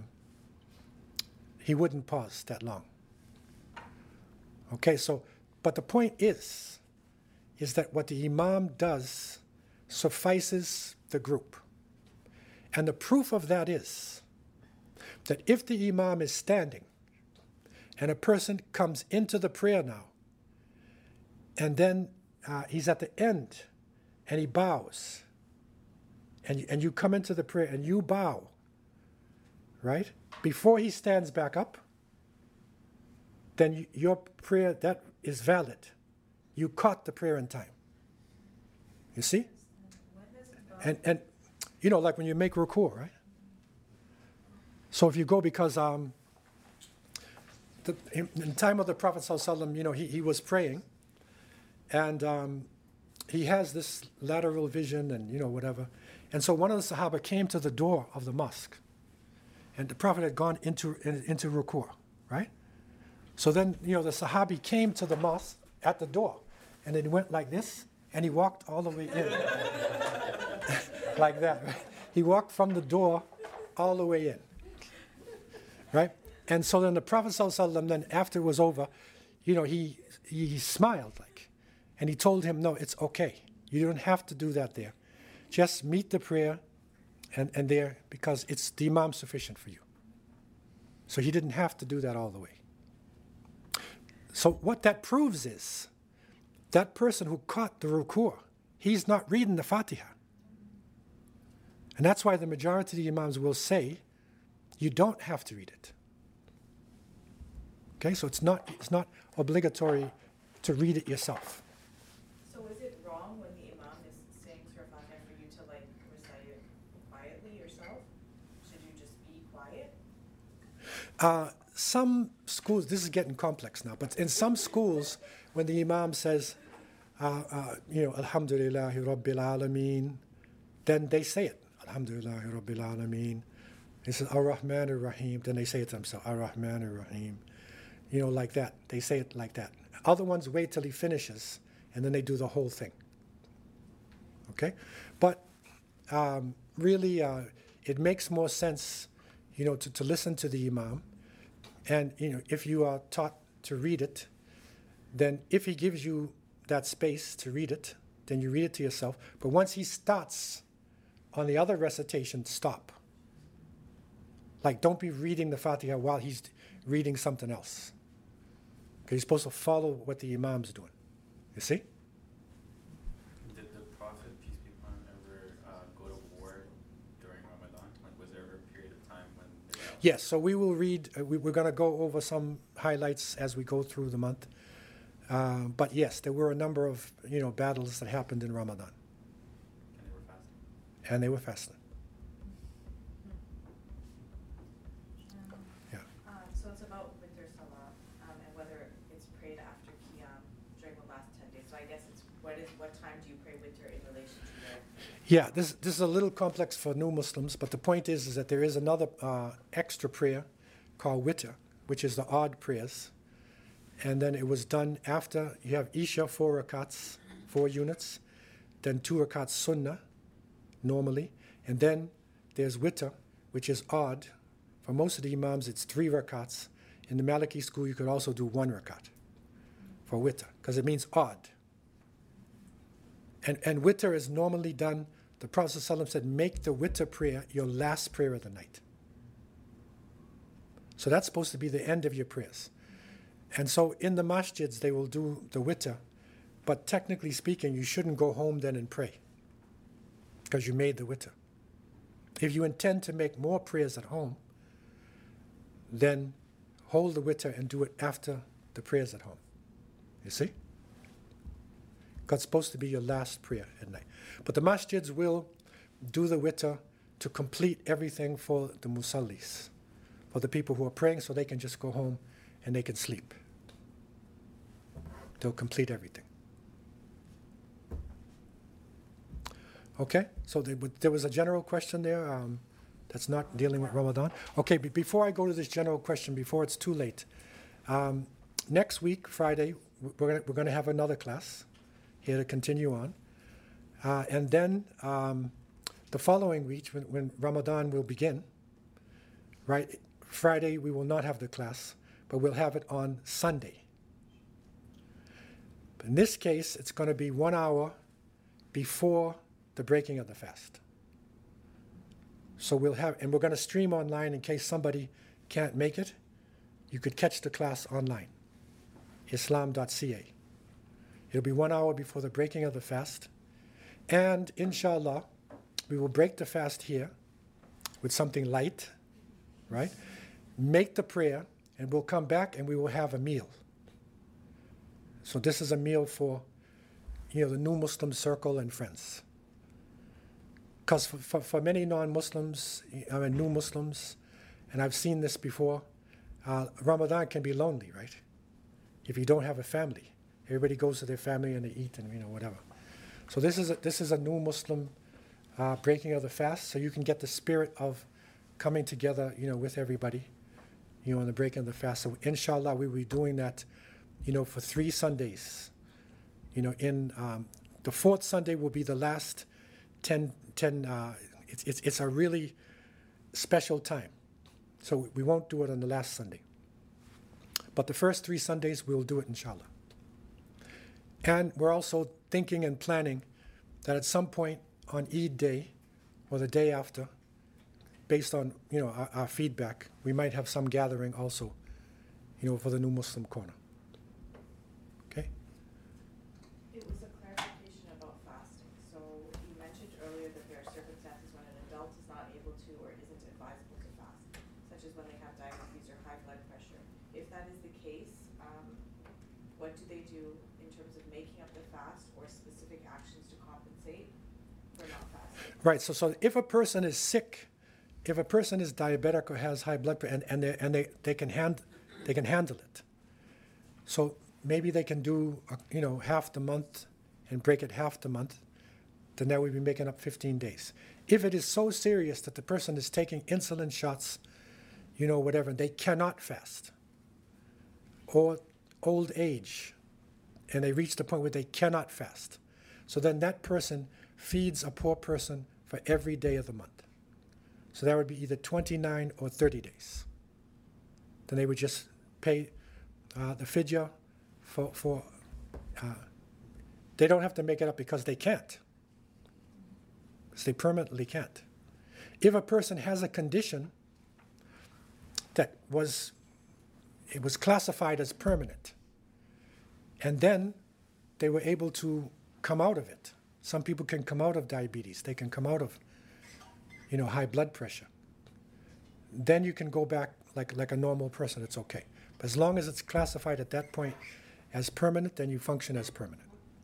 he wouldn't pause that long. Okay, but the point is that what the Imam does suffices the group. And the proof of that is that if the Imam is standing and a person comes into the prayer now, and then he's at the end and he bows, and you come into the prayer and you bow, right? Before he stands back up, then your prayer, that is valid. You caught the prayer in time. You see? And like when you make ruku', right? So if you go, because in the time of the Prophet ﷺ, he was praying, and he has this lateral vision and whatever. And so one of the Sahaba came to the door of the mosque, and the Prophet had gone into ruku', right? So then, the Sahabi came to the mosque at the door, and then he went like this, and he walked all the way in. Like that, right? He walked from the door all the way in, right? And so then the Prophet ﷺ, then after it was over, he smiled, and he told him, no, it's okay. You don't have to do that there. Just meet the prayer and there, because it's the Imam sufficient for you. So he didn't have to do that all the way. So what that proves is that person who caught the ruku', he's not reading the Fatiha. And that's why the majority of the Imams will say, you don't have to read it. Okay, so it's not obligatory to read it yourself. So is it wrong when the Imam is saying Surah Fatiha for you to like recite it quietly yourself? Should you just be quiet? Some schools, this is getting complex now, but in some schools, when the Imam says, Alhamdulillahi Rabbil Alameen, then they say it. Alhamdulillahi Rabbil Alameen. It says Ar-Rahman Ar-Rahim, then they say it to themselves, Ar-Rahman Ar-Rahim. Like that. They say it like that. Other ones wait till he finishes, and then they do the whole thing. Okay? But really, it makes more sense, to listen to the Imam. And, if you are taught to read it, then if he gives you that space to read it, then you read it to yourself. But once he starts on the other recitation, stop. Like, don't be reading the Fatiha while he's reading something else. Because you're supposed to follow what the Imam's doing. You see? Did the Prophet, peace be upon him, ever go to war during Ramadan? Like, was there ever a period of time when they were out? Yes, so we will read, we're going to go over some highlights as we go through the month. But yes, there were a number of, battles that happened in Ramadan. And they were fasting. Yeah. So it's about Witr Salah, and whether it's prayed after Qiyam during the last 10 days. So I guess it's what time do you pray Witr in relation to your... Yeah, this is a little complex for new Muslims, but the point is that there is another extra prayer called Witr, which is the odd prayers. And then it was done after you have Isha, 4 rakats, 4 units, then 2 rakats Sunnah, normally, and then there's Witr, which is odd. For most of the Imams, it's 3 rakats. In the Maliki school, you could also do 1 rakat for Witr, because it means odd. And Witr is normally done, the Prophet ﷺ said, make the Witr prayer your last prayer of the night. So that's supposed to be the end of your prayers. And so in the masjids, they will do the Witr, but technically speaking, you shouldn't go home then and pray, because you made the Witr. If you intend to make more prayers at home, then hold the Witr and do it after the prayers at home. You see? Because it's supposed to be your last prayer at night. But the masjids will do the Witr to complete everything for the musallis, for the people who are praying, so they can just go home and they can sleep. They'll complete everything. Okay, so there was a general question there that's not dealing with Ramadan. Okay, but before I go to this general question, before it's too late, next week, Friday, we're going to have another class here to continue on. And then the following week, when Ramadan will begin, right, Friday we will not have the class, but we'll have it on Sunday. But in this case, it's going to be 1 hour before the breaking of the fast. So we're going to stream online in case somebody can't make it. You could catch the class online, islam.ca. It'll be 1 hour before the breaking of the fast. And inshallah, we will break the fast here with something light, right? Make the prayer, and we'll come back and we will have a meal. So this is a meal for, the new Muslim circle and friends. Because for many non-Muslims, new Muslims, and I've seen this before, Ramadan can be lonely, right? If you don't have a family. Everybody goes to their family and they eat and whatever. So this is a new Muslim breaking of the fast, so you can get the spirit of coming together, with everybody, on the breaking of the fast. So inshallah, we'll be doing that, for 3 Sundays. In the 4th Sunday will be the last 10. It's a really special time. So we won't do it on the last Sunday. But the first 3 Sundays, we'll do it, inshallah. And we're also thinking and planning that at some point on Eid Day or the day after, based on our feedback, we might have some gathering also, for the new Muslim corner. Okay? It was a clarification about fasting. do in terms of making up the fast or specific actions to compensate for not fasting? Right. So if a person is sick, if a person is diabetic or has high blood pressure, and they can handle it. So maybe they can do half the month and break it half the month. Then that would be making up 15 days. If it is so serious that the person is taking insulin shots, whatever, they cannot fast, or old age, and they reach the point where they cannot fast, so then that person feeds a poor person for every day of the month. So that would be either 29 or 30 days. Then they would just pay the fidya for they don't have to make it up because they can't. Because they permanently can't. If a person has a condition that was classified as permanent, and then they were able to come out of it. Some people can come out of diabetes. They can come out of high blood pressure. Then you can go back like a normal person. It's okay. But as long as it's classified at that point as permanent, then you function as permanent.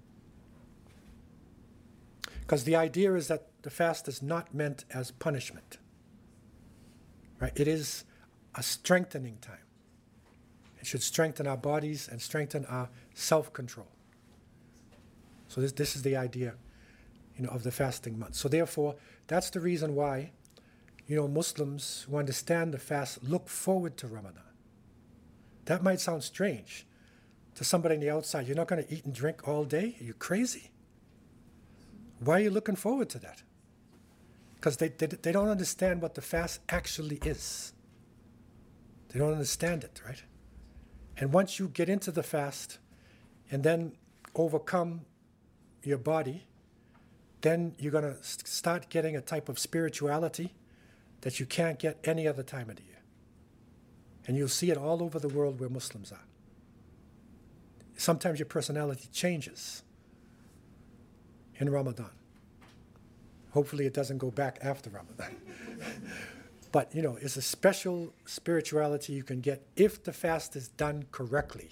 Because the idea is that the fast is not meant as punishment. Right? It is a strengthening time. It should strengthen our bodies and strengthen our self-control. So this is the idea, of the fasting month. So therefore, that's the reason why, Muslims who understand the fast look forward to Ramadan. That might sound strange to somebody on the outside. You're not going to eat and drink all day? Are you crazy? Why are you looking forward to that? Because they don't understand what the fast actually is. They don't understand it, right? And once you get into the fast and then overcome your body, then you're going to start getting a type of spirituality that you can't get any other time of the year. And you'll see it all over the world where Muslims are. Sometimes your personality changes in Ramadan. Hopefully it doesn't go back after Ramadan. But, it's a special spirituality you can get if the fast is done correctly.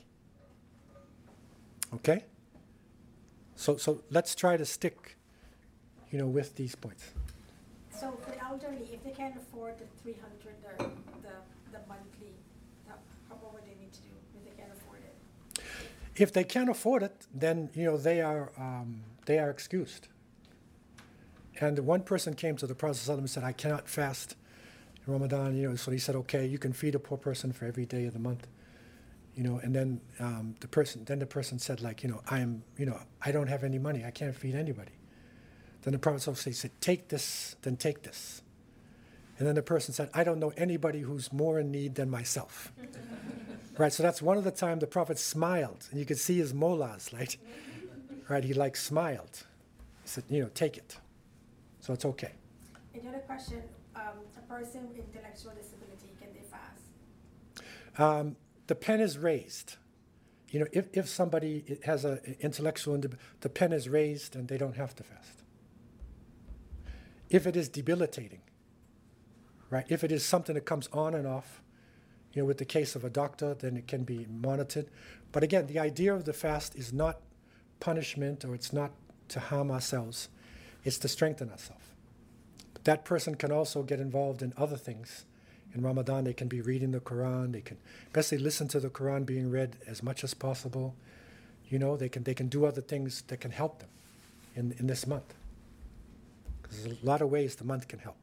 Okay? So let's try to stick, with these points. So for the elderly, if they can't afford the 300 or the monthly, what would they need to do if they can't afford it? If they can't afford it, then, they are excused. And one person came to the Prophet ﷺ and said, I cannot fast in Ramadan, so he said, okay, you can feed a poor person for every day of the month. And then the person said, I don't have any money, I can't feed anybody. Then the Prophet ﷺ said, take this, then take this. And then the person said, I don't know anybody who's more in need than myself. Right, so that's one of the time the Prophet smiled, and you could see his molas, right, he smiled. He said, take it. So it's okay. Another question, a person with intellectual disability, can they fast? The pen is raised. If somebody has an intellectual, the pen is raised and they don't have to fast. If it is debilitating, right? If it is something that comes on and off, with the case of a doctor, then it can be monitored. But again, the idea of the fast is not punishment, or it's not to harm ourselves. It's to strengthen ourselves. But that person can also get involved in other things. In Ramadan, they can be reading the Quran. They can basically listen to the Quran being read as much as possible. They can do other things that can help them in this month. Because there's a lot of ways the month can help.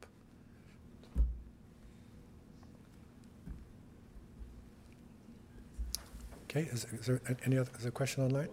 Okay, is there a question online?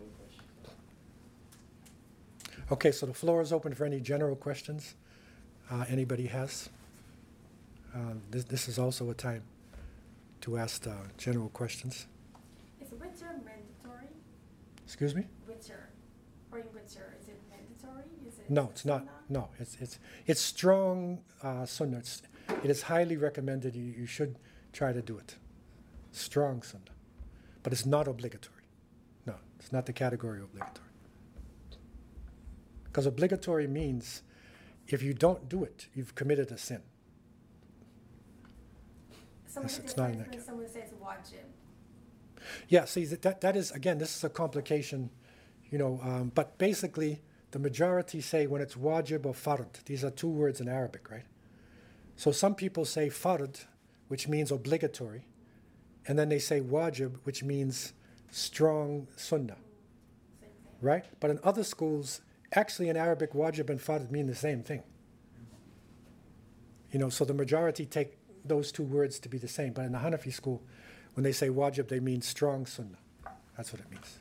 Okay, so the floor is open for any general questions anybody has. This is also a time to ask general questions. Is witr mandatory? Excuse me? Witr. Praying witr, is it mandatory? No, it's not. No, it's strong sunnah. It is highly recommended. You should try to do it. Strong sunnah. But it's not obligatory. No, it's not the category of obligatory. Because obligatory means if you don't do it, you've committed a sin. So It's not in that when someone says wajib. Yeah, see, that is, again, this is a complication, but basically the majority say when it's wajib or fard. These are two words in Arabic, right? So some people say fard, which means obligatory, and then they say wajib, which means strong sunnah, right? But in other schools, actually in Arabic, wajib and fard mean the same thing. So the majority take those two words to be the same. But in the Hanafi school, when they say wajib, they mean strong sunnah. That's what it means.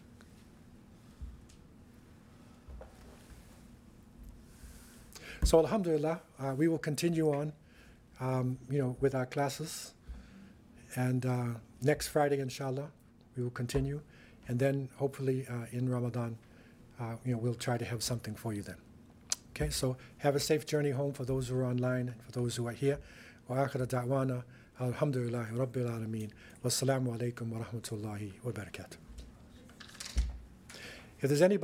So alhamdulillah, we will continue on, with our classes. And next Friday, inshallah, we will continue. And then hopefully in Ramadan, we'll try to have something for you then. Okay, so have a safe journey home for those who are online and for those who are here. Wa akhir da'wana, alhamdulillahi rabbil alameen. Wassalamu alaikum wa rahmatullahi wa barakatuh. If there's anybody